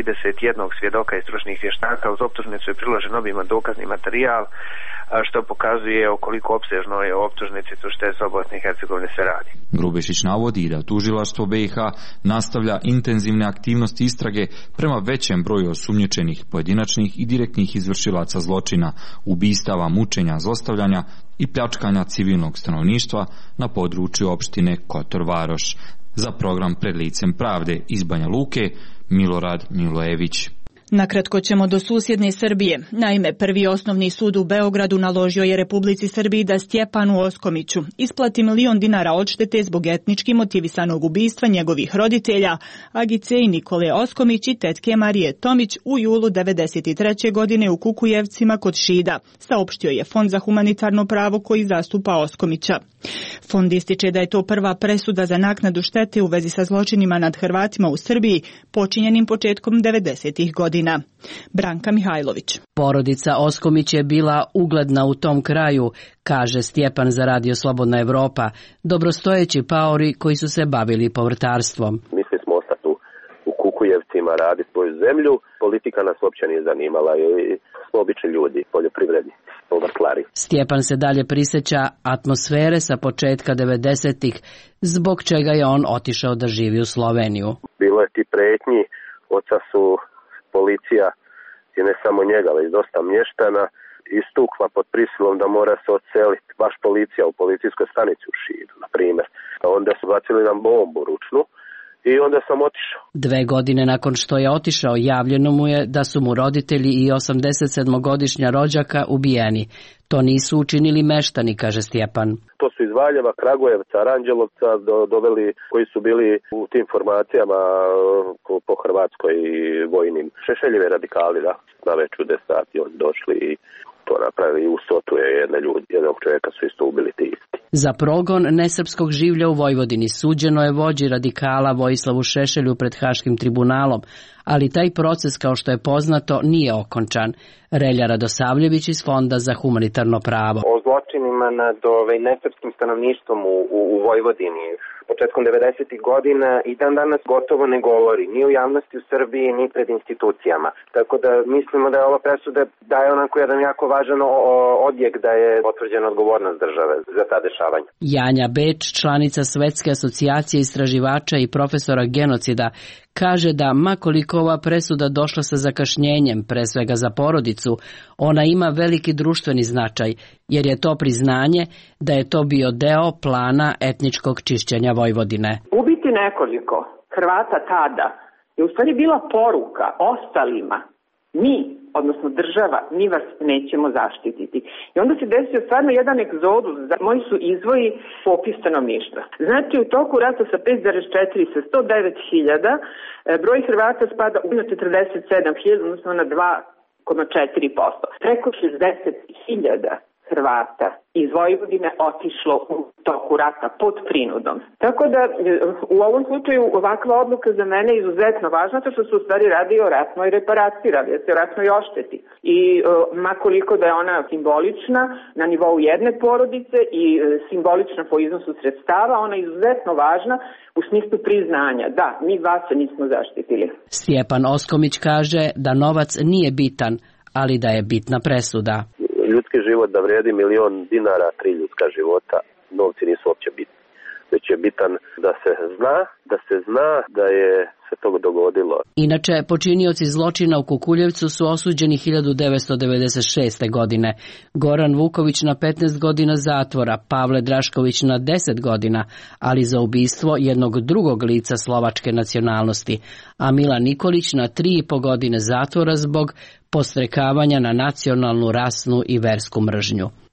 231 svjedoka i stručnih vještaka. Uz optužnicu je priložen obiman dokazni materijal, što pokazuje o koliko opsežno je o optužnici tužiteljstva Bosne i Hercegovine se radi. Grubešić navodi da tužilaštvo BiH nastavlja intenzivne aktivnosti istrage prema većem broju osumnjičenih pojedinačnih i direktnih izvršilaca zločina, ubistava, mučenja, zlostavljanja i pljačkanja civilnog stanovništva na području opštine Kotor Varoš. Za program Pred licem pravde iz Banja Luke, Milorad Milojević. Nakratko ćemo do susjedne Srbije. Naime, Prvi osnovni sud u Beogradu naložio je Republici Srbiji da Stjepanu Oskomiću isplati $1 milion odštete zbog etnički motivisanog ubistva njegovih roditelja, Agice i Nikole Oskomić i tetke Marije Tomić u julu 1993. godine u Kukujevcima kod Šida, saopštio je Fond za humanitarno pravo koji zastupa Oskomića. Fond ističe da je to prva presuda za naknadu štete u vezi sa zločinima nad Hrvatima u Srbiji, počinjenim početkom 90. godina. Branka Mihajlović. Porodica Oskomić je bila ugledna u tom kraju, kaže Stjepan za Radio Slobodna Evropa, dobrostojeći paori koji su se bavili povrtarstvom. Mislili smo ostati u Kukujevcima, raditi svoju zemlju, politika nas uopće nije zanimala i smo obični ljudi, poljoprivrednici. Stjepan se dalje prisjeća atmosfere sa početka 90-ih, zbog čega je on otišao da živi u Sloveniju. Bilo je ti pretnji, oca su policija, i ne samo njega, već dosta mještana, istukla pod prisilom da mora se odseliti, baš policija u policijskoj stanici u Šidu, na primjer. Onda su bacili nam bombu ručnu i onda sam otišao. 2 godine nakon što je otišao, javljeno mu je da su mu roditelji i 87-godišnja rođaka ubijeni. To nisu učinili meštani, kaže Stjepan. To su iz Valjeva, Kragujevca, Aranđelovca doveli, koji su bili u tim formacijama po Hrvatskoj i vojnim. Šešeljevi radikali, da, na već u 10 sati oni došli i to napravili i usotu je jednog čovjeka su isto ubili ti isti. Za progon nesrpskog življa u Vojvodini suđeno je vođi radikala Vojislavu Šešelju pred Haškim tribunalom, ali taj proces, kao što je poznato, nije okončan. Relja Radosavljević iz Fonda za humanitarno pravo. O zločinima nad nesrpskim stanovništvom u Vojvodini početkom 90. godina i dan danas gotovo ne govori, ni u javnosti u Srbiji, ni pred institucijama. Tako da mislimo da je ova presuda daje onako jedan jako važan odjek da je potvrđena odgovornost države za ta dešavanja. Janja Beč, članica Svetske asocijacije istraživača i profesora genocida, kaže da makoliko ova presuda došla sa zakašnjenjem, pre svega za porodicu, ona ima veliki društveni značaj, jer je to priznanje da je to bio deo plana etničkog čišćenja Vojvodine. Ubiti nekoliko Hrvata tada je u stvari bila poruka ostalima. Mi, odnosno država, mi vas nećemo zaštititi. I onda se desio stvarno jedan egzodus. Moji su izvoji popis stanovništva. Znači, u toku rata sa 5,4 sa 109.000, broj Hrvata spada na 47.000, odnosno na 2,4%. Preko 60.000 Hrvata iz Vojvodine otišlo u toku rata pod prinudom. Tako da u ovom slučaju ovakva odluka za mene je izuzetno važna, to što se u stvari radi o ratnoj reparaciji, radi se o ratnoj ošteti. I makoliko da je ona simbolična na nivou jedne porodice i simbolična po iznosu sredstava, ona je izuzetno važna u smislu priznanja. Da, mi vas nismo zaštitili. Stjepan Oskomić kaže da novac nije bitan, ali da je bitna presuda. Ljudski život da vrijedi $1 milion, 3 ljudska života, novci nisu uopće bitni. Već je bitan da se zna da je se to dogodilo. Inače, počinioci zločina u Kukuljevcu su osuđeni 1996. godine. Goran Vuković na 15 godina zatvora, Pavle Drašković na 10 godina, ali za ubistvo jednog drugog lica slovačke nacionalnosti, a Milan Nikolić na 3,5 godine zatvora zbog postrekavanja na nacionalnu, rasnu i versku mržnju.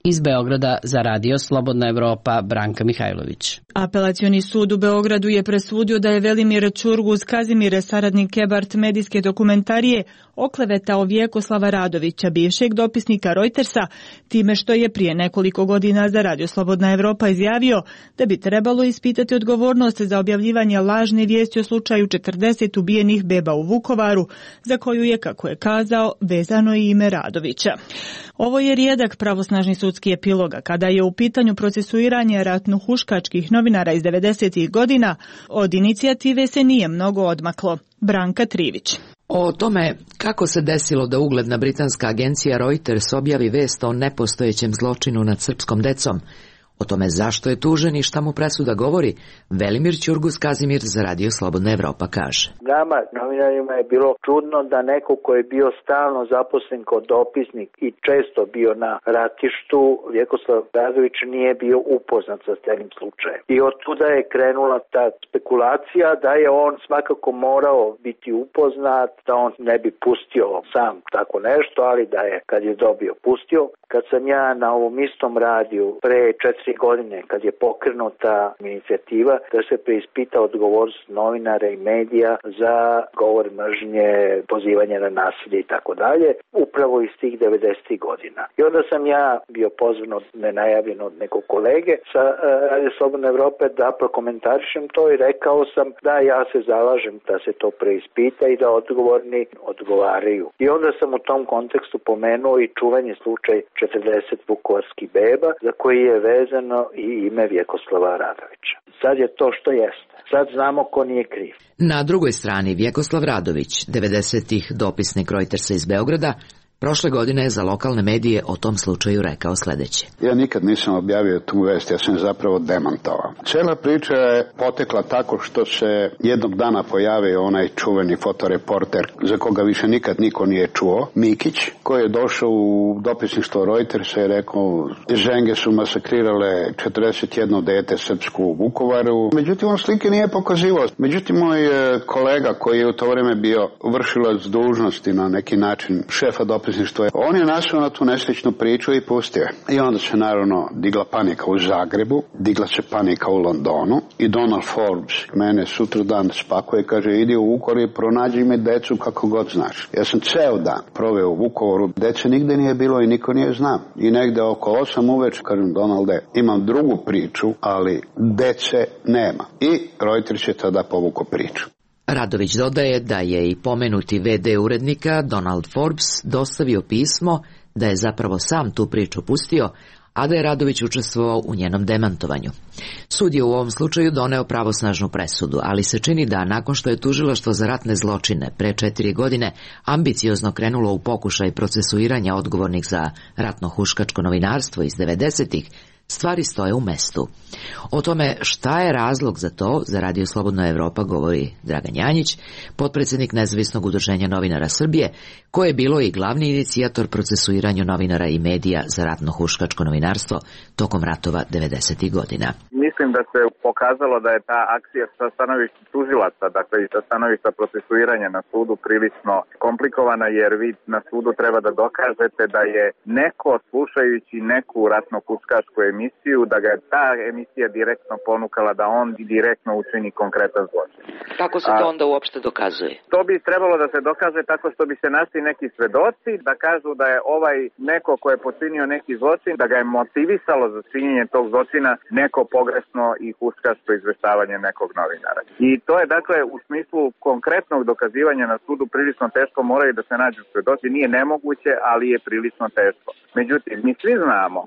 Iz Beograda za Radio Slobodna Evropa, Branka Mihajlović. Apelacioni sud u Beogradu je presudio da je Velimir Ćurguz Kazimir, saradnik Kebart medijske dokumentarije, oklevetao Vjekoslava Radovića, bivšeg dopisnika Reutersa, time što je prije nekoliko godina za Radio Slobodna Evropa izjavio da bi trebalo ispitati odgovornost za objavljivanje lažne vijesti o slučaju 40 ubijenih beba u Vukovaru, za koju je, kako je kazao, vezano i ime Radovića. Ovo je rijedak pravosnažni sudski epiloga kada je u pitanju procesuiranje ratno-huškačkih novinara iz 90. godina. Od inicijative se nije mnogo odmaklo. Branka Trivić. O tome kako se desilo da ugledna britanska agencija Reuters objavi vest o nepostojećem zločinu nad srpskom decom, o tome zašto je tužen i šta mu presuda govori, Velimir Ćurguz Kazimir za Radio Slobodna Evropa kaže. Nama, novinarima, je bilo čudno da neko ko je bio stalno zaposlen kao dopisnik i često bio na ratištu, Vjekoslav Radović nije bio upoznat sa celim slučajem. I od tuda je krenula ta spekulacija da je on svakako morao biti upoznat, da on ne bi pustio sam tako nešto, ali da je, kad je dobio, pustio. Kad sam ja na ovom istom radiju pre 4 godine, kad je pokrenuta inicijativa da se preispita odgovornost novinara i medija za govor mržnje, pozivanje na nasilje i tako dalje, upravo iz tih 90. godina. I onda sam ja bio pozvan nenajavljen od nekog kolege sa Radio Slobodne Evrope da prokomentarišem to i rekao sam da ja se zalažem da se to preispita i da odgovorni odgovaraju. I onda sam u tom kontekstu pomenuo i čuveni slučaj 40 vukovarskih beba za koji je vezano i ime Vjekoslava Radovića. Sad je to što jeste. Sad znamo ko nije kriv. Na drugoj strani Vjekoslav Radović, 90-ih dopisnik Reutersa iz Beograda, prošle godine je za lokalne medije o tom slučaju rekao sljedeće. Ja nikad nisam objavio tu vest, ja sam zapravo demantovao. Cijela priča je potekla tako što se jednog dana pojavio onaj čuveni fotoreporter za koga više nikad niko nije čuo, Mikić, koji je došao u dopisništvo Reutersa i rekao ženge su masakrirale 41 dete srpsku u Vukovaru. Međutim, on slike nije pokazivao. Međutim, moj kolega koji je u to vrijeme bio vršilac dužnosti na neki način šefa dopisništva, on je nasuo na tu nesrećnu priču i pustio. I onda se naravno digla panika u Zagrebu, digla se panika u Londonu i Donald Forbes mene sutradan spakuje i kaže idi u Vukovar i pronađi mi decu kako god znaš. Ja sam ceo dan proveo u Vukovaru, dece nigde nije bilo i niko nije znao. I negde oko 8 uveče kažem Donalde, imam drugu priču, ali dece nema. I Reuters je tada povukao priču. Radović dodaje da je i pomenuti VD urednika Donald Forbes dostavio pismo da je zapravo sam tu priču pustio, a da je Radović učestvovao u njenom demantovanju. Sud je u ovom slučaju doneo pravosnažnu presudu, ali se čini da nakon što je tužilaštvo za ratne zločine pre 4 godine ambiciozno krenulo u pokušaj procesuiranja odgovornih za ratno-huškačko novinarstvo iz 90-ih, stvari stoje u mestu. O tome šta je razlog za to, za Radio Slobodna Evropa govori Dragan Janjić, potpredsjednik Nezavisnog udruženja novinara Srbije, koje je bilo i glavni inicijator procesuiranju novinara i medija za ratno-huškačko novinarstvo tokom ratova 90. godina. Mislim da se pokazalo da je ta akcija sa stanovišta tužilaca, dakle i sa stanovišta procesuiranja na sudu prilično komplikovana, jer vi na sudu treba da dokažete da je neko slušajući neku ratno-huškačku emisiju, da ga je ta emisija direktno ponukala da on direktno učini konkretan zločin. Kako se to onda uopšte dokazuje? To bi trebalo da se dokaže tako što bi se našli neki svedoci da kažu da je ovaj neko ko je počinio neki zločin, da ga je motivisalo za činjenje tog zločina neko pogrešno i huškačko izveštavanje nekog novinara. I to je dakle u smislu konkretnog dokazivanja na sudu prilično teško, moraju da se nađu svedoci, nije nemoguće, ali je prilično teško. Međutim, mi svi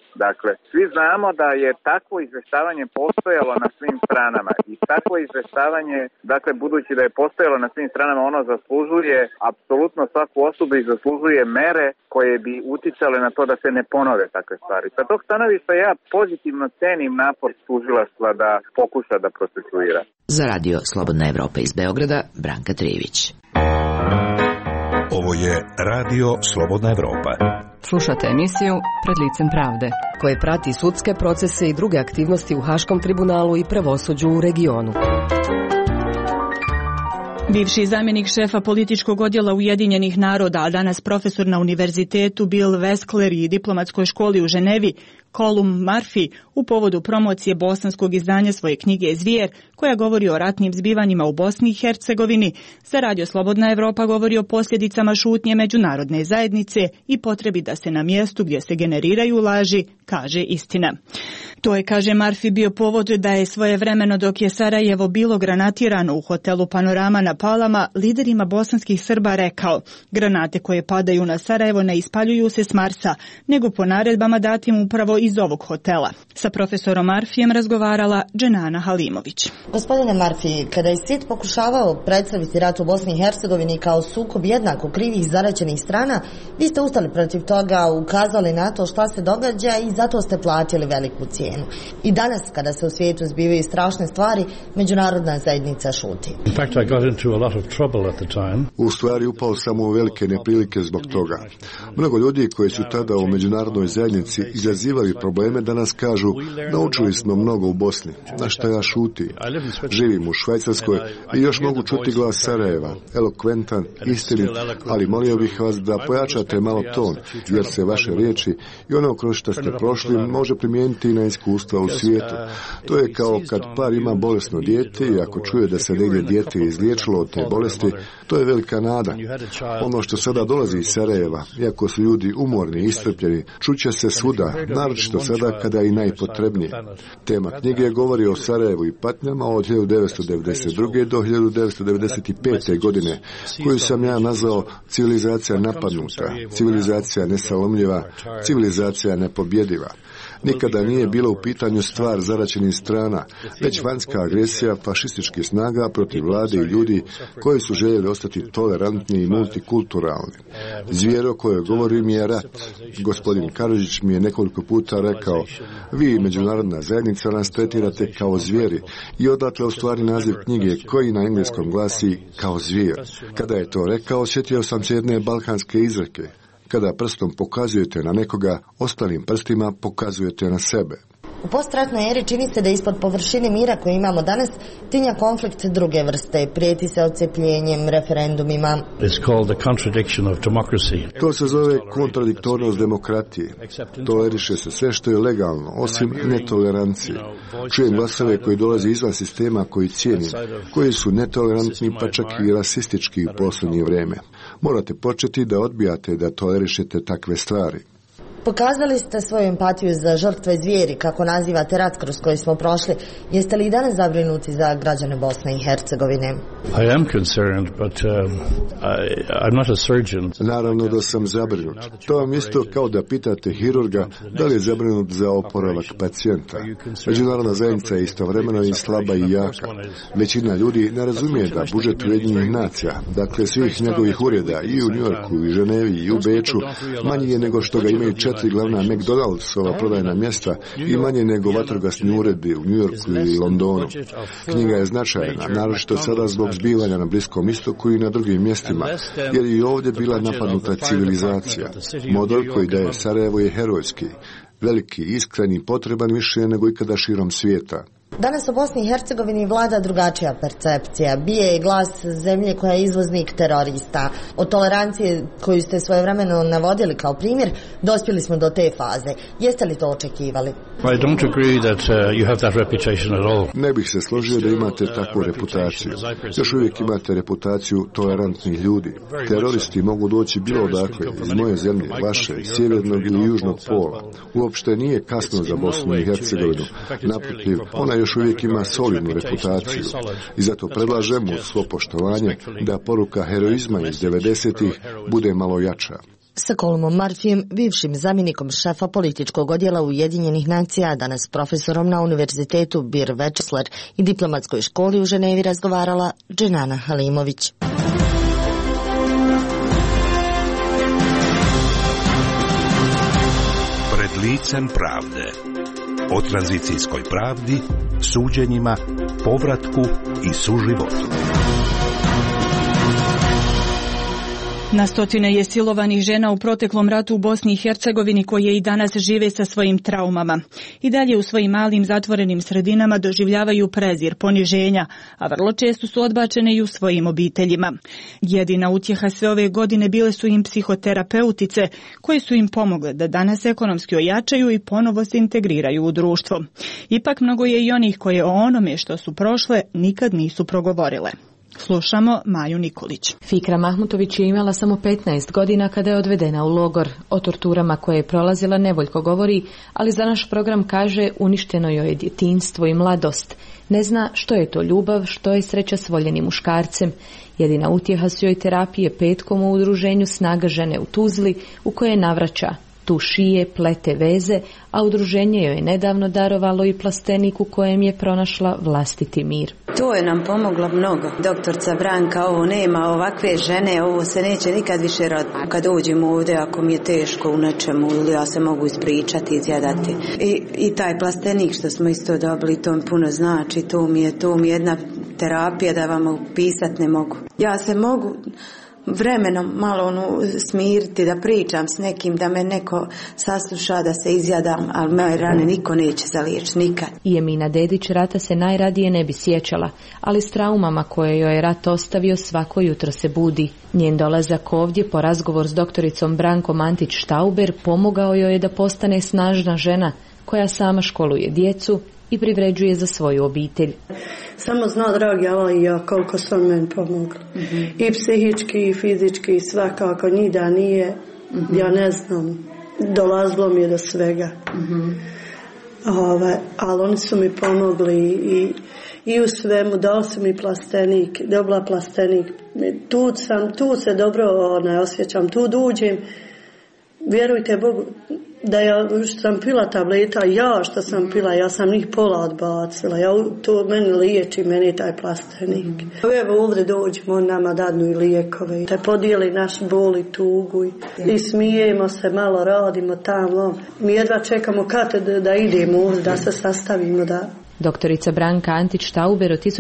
znamo da je takvo izveštavanje postojalo na svim stranama i takvo izveštavanje, dakle budući da je postojalo na svim stranama, ono zaslužuje apsolutno svaku osudu i zaslužuje mere koje bi uticale na to da se ne ponove takve stvari. Sa tog stanovišta ja pozitivno cenim napor tužilaštva da pokuša da procesuira. Za Radio Slobodna Evropa iz Beograda, Branka Trivić. Ovo je Radio Slobodna Evropa. Slušate emisiju Pred licem pravde, koje prati sudske procese i druge aktivnosti u Haškom tribunalu i pravosuđu u regionu. Bivši zamjenik šefa političkog odjela Ujedinjenih naroda, a danas profesor na univerzitetu Bill Weskler i diplomatskoj školi u Ženevi, Colum Murphy u povodu promocije bosanskog izdanja svoje knjige Zvijer, koja govori o ratnim zbivanjima u Bosni i Hercegovini, za Radio Slobodna Evropa govori o posljedicama šutnje međunarodne zajednice i potrebi da se na mjestu gdje se generiraju laži kaže istina. To je, kaže Murphy, bio povod da je svojevremeno, dok je Sarajevo bilo granatirano u hotelu Panorama na Palama, liderima bosanskih Srba rekao: granate koje padaju na Sarajevo ne ispaljuju se s Marsa, nego po naredbama datim upravo iz ovog hotela. Sa profesorom Murphyjem razgovarala Dženana Halimović. Gospodine Murphy, kada je svijet pokušavao predstaviti rat u Bosni i Hercegovini kao sukob jednako krivih i zaraćenih strana, vi ste ustali protiv toga, ukazali na to šta se događa i zato ste platili veliku cijenu. I danas, kada se u svijetu zbivaju strašne stvari, međunarodna zajednica šuti. U stvari upao samo u velike neprilike zbog toga. Mnogo ljudi koji su tada u međunarodnoj zajednici izazivali probleme danas kažu: naučili smo mnogo u Bosni, na što ja šuti. Živim u Švajcarskoj i još mogu čuti glas Sarajeva, elokventan, istinit, ali molio bih vas da pojačate malo ton, jer se vaše riječi i ono kroz što ste prošli može primijeniti na iskustva u svijetu. To je kao kad par ima bolesno dijete i ako čuje da se negdje dijete izliječilo od te bolesti, to je velika nada. Ono što sada dolazi iz Sarajeva, iako su ljudi umorni i iscrpljeni, čuće se svuda, naročito sada kada je i najpotrebnije. Tema knjige govori o Sarajevu i patnjama od 1992. do 1995. godine, koju sam ja nazvao civilizacija napadnuta, civilizacija nesalomljiva, civilizacija nepobjediva. Nikada nije bilo u pitanju stvar zaraćenih strana, već vanjska agresija fašističkih snaga protiv vlade i ljudi koji su željeli ostati tolerantni i multikulturalni. Zvijer o kojoj govorim je rat. Gospodin Karadžić mi je nekoliko puta rekao: vi, međunarodna zajednica, nas tretirate kao zvijeri, i odatle u stvari naziv knjige koji na engleskom glasi Kao zvijer. Kada je to rekao, sjetio sam se jedne balkanske izreke: kada prstom pokazujete na nekoga, ostalim prstima pokazujete na sebe. U postratnoj eri čini se da ispod površine mira koji imamo danas tinja konflikt druge vrste, prijeti se odcepljenjem, referendumima. To se zove kontradiktornost demokratije. Toleriše se sve što je legalno, osim netolerancije. Čujem glasove koji dolaze izvan sistema koji cijenim, koji su netolerantni pa čak i rasistički u posljednje vrijeme. Morate početi da odbijate da tolerišete takve stvari. Pokazali ste svoju empatiju za žrtve zvijeri, kako nazivate rat kroz koji smo prošli. Jeste li i danas zabrinuti za građane Bosne i Hercegovine? Naravno da sam zabrinut. To vam isto kao da pitate hirurga da li je zabrinut za oporavak pacijenta. Međunarodna zajednica je istovremeno i slaba i jaka. Većina ljudi ne razumije da budžet Ujedinjenih nacija, dakle svih njegovih ureda i u Njujorku, i Ženevi, i u Beču, manji je nego što ga imaju 4 glavna McDonald'sova prodajna mjesta i manje nego vatrogasni uredi u Njujorku i Londonu. Knjiga je značajna, naročito sada zbog zbivanja na Bliskom istoku i na drugim mjestima, jer i ovdje bila napadnuta civilizacija. Model koji daje Sarajevo je herojski, veliki, iskren i potreban više nego ikada širom svijeta. Danas u Bosni i Hercegovini vlada drugačija percepcija. Bije je glas zemlje koja je izvoznik terorista. Od tolerancije koju ste svojevremeno navodili kao primjer, dospjeli smo do te faze. Jeste li to očekivali? Ne bih se složio da imate takvu reputaciju. Još uvijek imate reputaciju tolerantnih ljudi. Teroristi mogu doći bilo odakle, iz moje zemlje, vaše, sjevernog ili južnog pola. Uopšte nije kasno za Bosnu i Hercegovinu. Naprotiv, ona još uvijek ima solidnu reputaciju. I zato predlažem uz svo poštovanje da poruka heroizma iz 90-ih bude malo jača. Sa Columom Murphyjem, bivšim zamjenikom šefa političkog odjela Ujedinjenih nacija, danas profesorom na Univerzitetu Bir Večesler i diplomatskoj školi u Ženevi, razgovarala Dženana Halimović. Pred licem pravde. O tranzicijskoj pravdi, suđenjima, povratku i suživotu. Na stotine je silovanih žena u proteklom ratu u Bosni i Hercegovini koje i danas žive sa svojim traumama. I dalje u svojim malim zatvorenim sredinama doživljavaju prezir, poniženja, a vrlo često su odbačene i u svojim obiteljima. Jedina utjeha sve ove godine bile su im psihoterapeutice koje su im pomogle da danas ekonomski ojačaju i ponovo se integriraju u društvo. Ipak mnogo je i onih koje o onome što su prošle nikad nisu progovorile. Slušamo Maju Nikolić. Fikra Mahmutović je imala samo 15 godina kada je odvedena u logor. O torturama koje je prolazila nevoljko govori, ali za naš program kaže uništeno joj je djetinjstvo i mladost. Ne zna što je to ljubav, što je sreća s voljenim muškarcem. Jedina utjeha su joj terapije petkom u udruženju Snaga žene u Tuzli, u koje navraća. Tu šije, plete veze, a udruženje joj je nedavno darovalo i plastenik u kojem je pronašla vlastiti mir. To je nam pomoglo mnogo. Doktorca Branka, ovo nema ovakve žene, ovo se neće nikad više roditi. Kad dođem ovdje, ako mi je teško u nečemu, ili ja se mogu ispričati, izjadati. I taj plastenik što smo isto dobili, to mi puno znači, to mi je jedna terapija da vam opisat ne mogu. Ja se mogu vremenom malo smiriti, da pričam s nekim, da me neko sasluša, da se izjadam, ali moje rane niko neće zaliječiti nikad. I Emina Dedić rata se najradije ne bi sjećala, ali s traumama koje joj je rat ostavio svako jutro se budi. Njen dolazak ovdje po razgovor s doktoricom Brankom Antić-Štauber pomogao joj je da postane snažna žena koja sama školuje djecu i privređuje za svoju obitelj. Samo zna, dragi Allah i ja, koliko su meni pomogli. I psihički, i fizički, i svakako, ni da nije, ja ne znam, dolazilo mi je do svega. Ali oni su mi pomogli i u svemu, dao su mi plastenik, dobila plastenik. Tu se dobro osjećam, tu uđem. Vjerujte Bogu, da ja što sam pila tableta, što sam pila, ja sam njih pola odbacila. To meni liječi, meni taj plastenik. Evo ovdje dođemo, on nama dadnu i lijekove. Te podijeli naš bol i tugu i smijemo se, malo radimo tamo. Mi jedva čekamo kad da idemo ovdje, da se sastavimo. Doktorica Branka Antić-Štauber od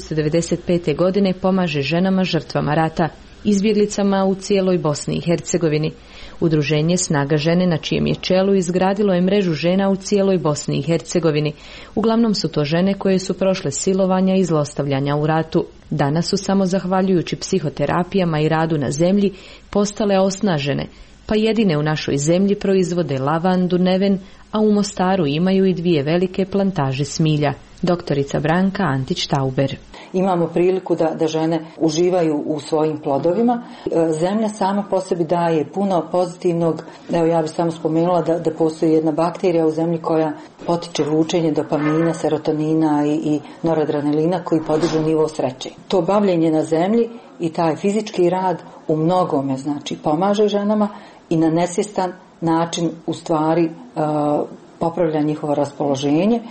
1995. godine pomaže ženama žrtvama rata, izbjeglicama u cijeloj Bosni i Hercegovini. Udruženje Snaga žene na čijem je čelu izgradilo je mrežu žena u cijeloj Bosni i Hercegovini. Uglavnom su to žene koje su prošle silovanja i zlostavljanja u ratu. Danas su samo zahvaljujući psihoterapijama i radu na zemlji postale osnažene, pa jedine u našoj zemlji proizvode lavandu, neven, a u Mostaru imaju i 2 velike plantaže smilja. Doktorica Branka Antić-Štauber. Imamo priliku da žene uživaju u svojim plodovima. Zemlja sama po sebi daje puno pozitivnog. Evo, ja bih samo spomenula da postoji jedna bakterija u zemlji koja potiče vučenje dopamina, serotonina i noradrenalina koji podižu nivo sreće. To bavljenje na zemlji i taj fizički rad u mnogome pomaže ženama i na nesvjestan način u stvari popravlja njihovo raspoloženje,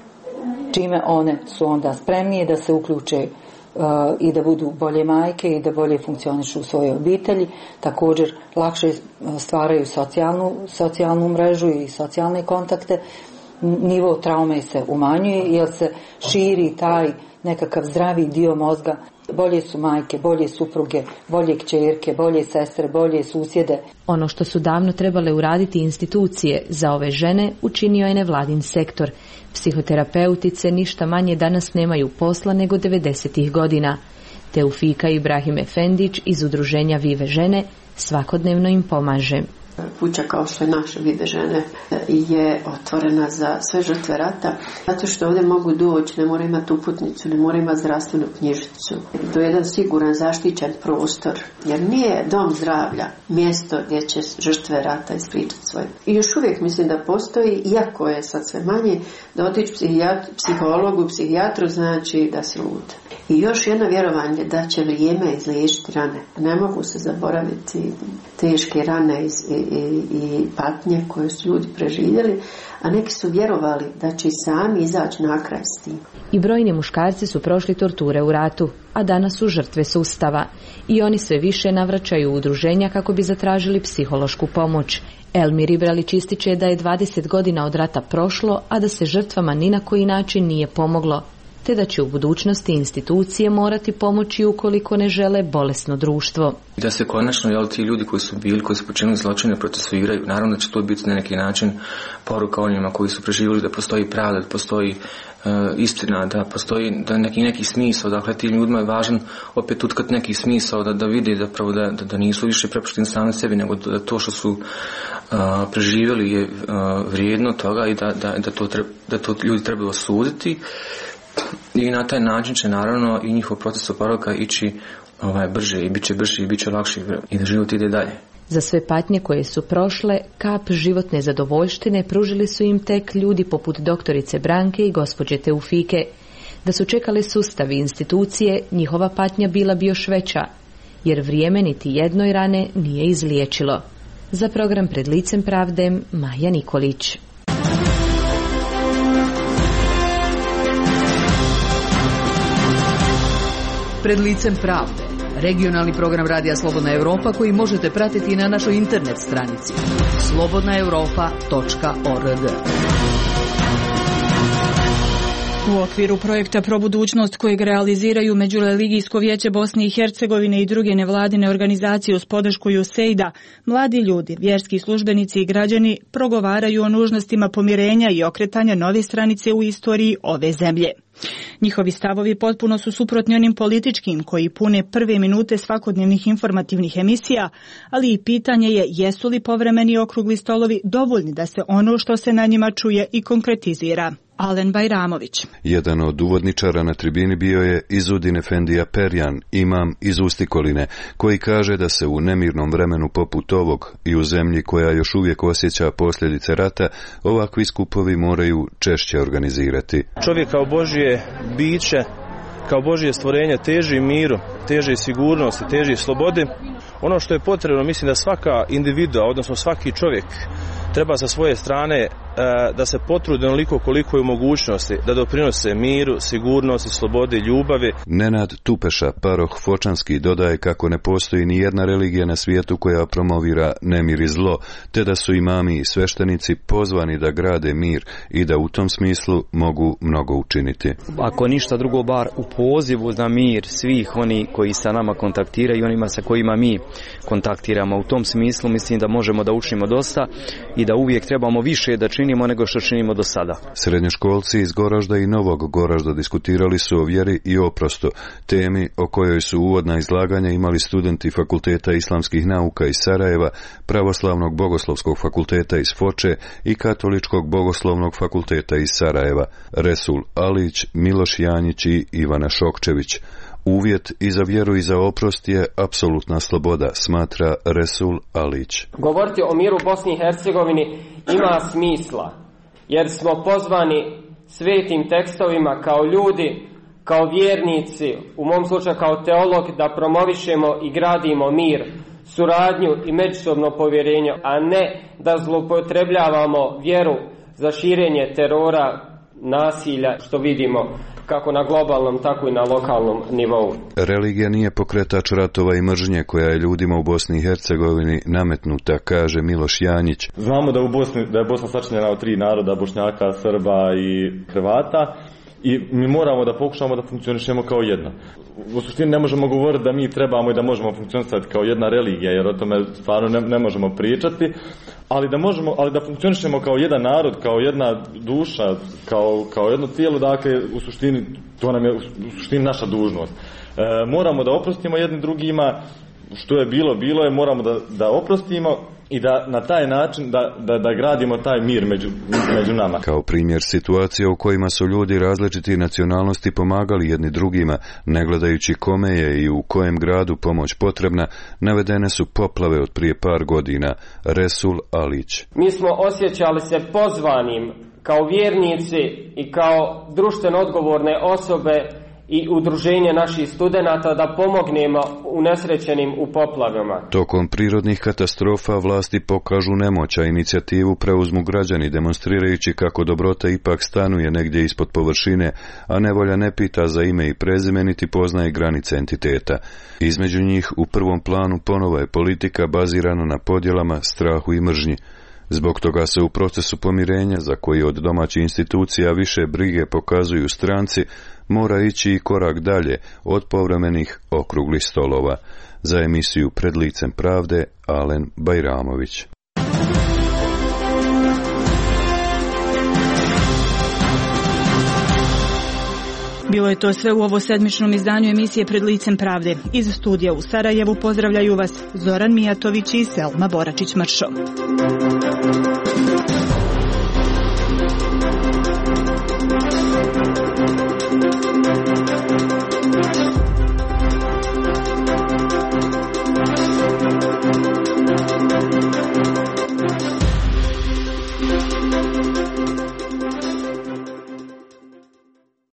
čime one su onda spremnije da se uključe i da budu bolje majke i da bolje funkcionišu u svojoj obitelji. Također lakše stvaraju socijalnu mrežu i socijalne kontakte. Nivo traume se umanjuje jer se širi taj nekakav zdravi dio mozga. Bolje su majke, bolje supruge, bolje kćerke, bolje sestre, bolje susjede. Ono što su davno trebale uraditi institucije za ove žene učinio je nevladin sektor. Psihoterapeutice ništa manje danas nemaju posla nego 90-ih godina. Teufika Ibrahim Efendić iz udruženja Vive žene svakodnevno im pomaže. Kuća kao što je naša Vive žene je otvorena za sve žrtve rata, zato što ovdje mogu doći, ne mora imati uputnicu, ne mora imati zdravstvenu knjižicu. To je jedan siguran, zaštićen prostor, jer nije dom zdravlja mjesto gdje će žrtve rata ispričati svoje. I još uvijek mislim da postoji, iako je sad sve manje, da otići psihologu, psihijatru znači da si lud. I još jedno vjerovanje da će vrijeme izliječiti rane. Ne mogu se zaboraviti teške rane i patnje koje su ljudi preživjeli, a neki su vjerovali da će sami izaći na kraj s tim. I brojni muškarci su prošli torture u ratu, a danas su žrtve sustava. I oni sve više navraćaju u udruženja kako bi zatražili psihološku pomoć. Elmir Ibralić ističe da je 20 godina od rata prošlo, a da se žrtvama ni na koji način nije pomoglo. te da će u budućnosti institucije morati pomoći ukoliko ne žele bolesno društvo. Da se konačno ti ljudi koji su počinili zločine procesuiraju. Naravno da će to biti na neki način poruka onima koji su preživjeli da postoji pravda, da postoji istina, da postoji neki smisao. Dakle, tim ljudima je važan opet utkat neki smisao da vide da nisu više prepušteni sami sebi, nego da to što su preživjeli je vrijedno toga i da to ljudi trebaju osuditi. I na taj način će naravno i njihov proces oporavka ići brže i bit će lakši i da život ide dalje. Za sve patnje koje su prošle, kap životne zadovoljštine pružili su im tek ljudi poput doktorice Branke i gospođe Teufike. Da su čekali sustav i institucije, njihova patnja bila bi još veća, jer vrijeme niti jednoj rane nije izliječilo. Za program Pred licem pravde, Maja Nikolić. Pred licem pravde, regionalni program Radija Slobodna Europa koji možete pratiti na našoj internet stranici slobodnaeuropa.org. U okviru projekta Pro budućnost kojeg realiziraju Međureligijsko vijeće Bosne i Hercegovine i druge nevladine organizacije uz podršku USAID-a, mladi ljudi, vjerski službenici i građani progovaraju o nužnostima pomirenja i okretanja nove stranice u istoriji ove zemlje. Njihovi stavovi potpuno su suprotni onim političkim koji pune prve minute svakodnevnih informativnih emisija, ali i pitanje je jesu li povremeni okrugli stolovi dovoljni da se ono što se na njima čuje i konkretizira. Alen Bajramović. Jedan od uvodničara na tribini bio je Izudin Efendija Perjan, imam iz Ustikoline, koji kaže da se u nemirnom vremenu poput ovog i u zemlji koja još uvijek osjeća posljedice rata, ovakvi skupovi moraju češće organizirati. Čovjek kao Božje biće, kao Božje stvorenje teži miru, teži sigurnosti, teži slobodi. Ono što je potrebno, mislim da svaka individua, odnosno svaki čovjek, treba sa svoje strane da se potrude onoliko koliko je u mogućnosti da doprinose miru, sigurnosti, slobodi, ljubavi. Nenad Tupeša, paroh Fočanski, dodaje kako ne postoji ni jedna religija na svijetu koja promovira nemir i zlo, te da su imami i sveštenici pozvani da grade mir i da u tom smislu mogu mnogo učiniti. Ako ništa drugo, bar u pozivu za mir svih oni koji sa nama kontaktiraju i onima sa kojima mi kontaktiramo. U tom smislu mislim da možemo da učinimo dosta i da uvijek trebamo više da činimo nego što činimo do sada. Srednjoškolci iz Goražda i Novog Goražda diskutirali su o vjeri i oprostu, temi o kojoj su uvodna izlaganja imali studenti Fakulteta islamskih nauka iz Sarajeva, Pravoslavnog bogoslovskog fakulteta iz Foče i Katoličkog bogoslovnog fakulteta iz Sarajeva, Resul Alić, Miloš Janjić i Ivana Šokčević. Uvjet i za vjeru i za oprost je apsolutna sloboda, smatra Resul Alić. Govoriti o miru u Bosni i Hercegovini ima smisla, jer smo pozvani svetim tekstovima kao ljudi, kao vjernici, u mom slučaju kao teolog, da promovišemo i gradimo mir, suradnju i međusobno povjerenje, a ne da zloupotrebljavamo vjeru za širenje terora, nasilja, što vidimo kako na globalnom, tako i na lokalnom nivou. Religija nije pokretač ratova i mržnje koja je ljudima u Bosni i Hercegovini nametnuta, kaže Miloš Janjić. Znamo da je Bosna sačinjena od 3 naroda, Bošnjaka, Srba i Hrvata, i mi moramo da pokušamo da funkcionišemo kao jedna. U suštini ne možemo govoriti da mi trebamo i da možemo funkcionisati kao jedna religija, jer o tome stvarno ne možemo pričati, ali da funkcionišemo kao jedan narod, kao jedna duša, kao jedno tijelo, dakle u suštini to nam je u suštini naša dužnost. Moramo da oprostimo jedni drugima, što je bilo je, moramo da oprostimo i da na taj način da gradimo taj mir među nama. Kao primjer situacija u kojima su ljudi različiti nacionalnosti pomagali jedni drugima, ne gledajući kome je i u kojem gradu pomoć potrebna, navedene su poplave od prije par godina. Resul Alić. Mi smo osjećali se pozvanim kao vjernici i kao društveno odgovorne osobe i udruženje naših studenata da pomognemo unesrećenim u poplavama. Tokom prirodnih katastrofa vlasti pokažu nemoć, a inicijativu preuzmu građani, demonstrirajući kako dobrota ipak stanuje negdje ispod površine, a nevolja ne pita za ime i prezime niti poznaje granice entiteta. Između njih u prvom planu ponovo je politika bazirana na podjelama, strahu i mržnji. Zbog toga se u procesu pomirenja, za koji od domaćih institucija više brige pokazuju stranci, mora ići i korak dalje od povremenih okruglih stolova. Za emisiju Pred licem pravde, Alen Bajramović. Bilo je to sve u ovo sedmičnom izdanju emisije Pred licem pravde. Iz studija u Sarajevu pozdravljaju vas Zoran Mijatović i Selma Boračić-Mršo.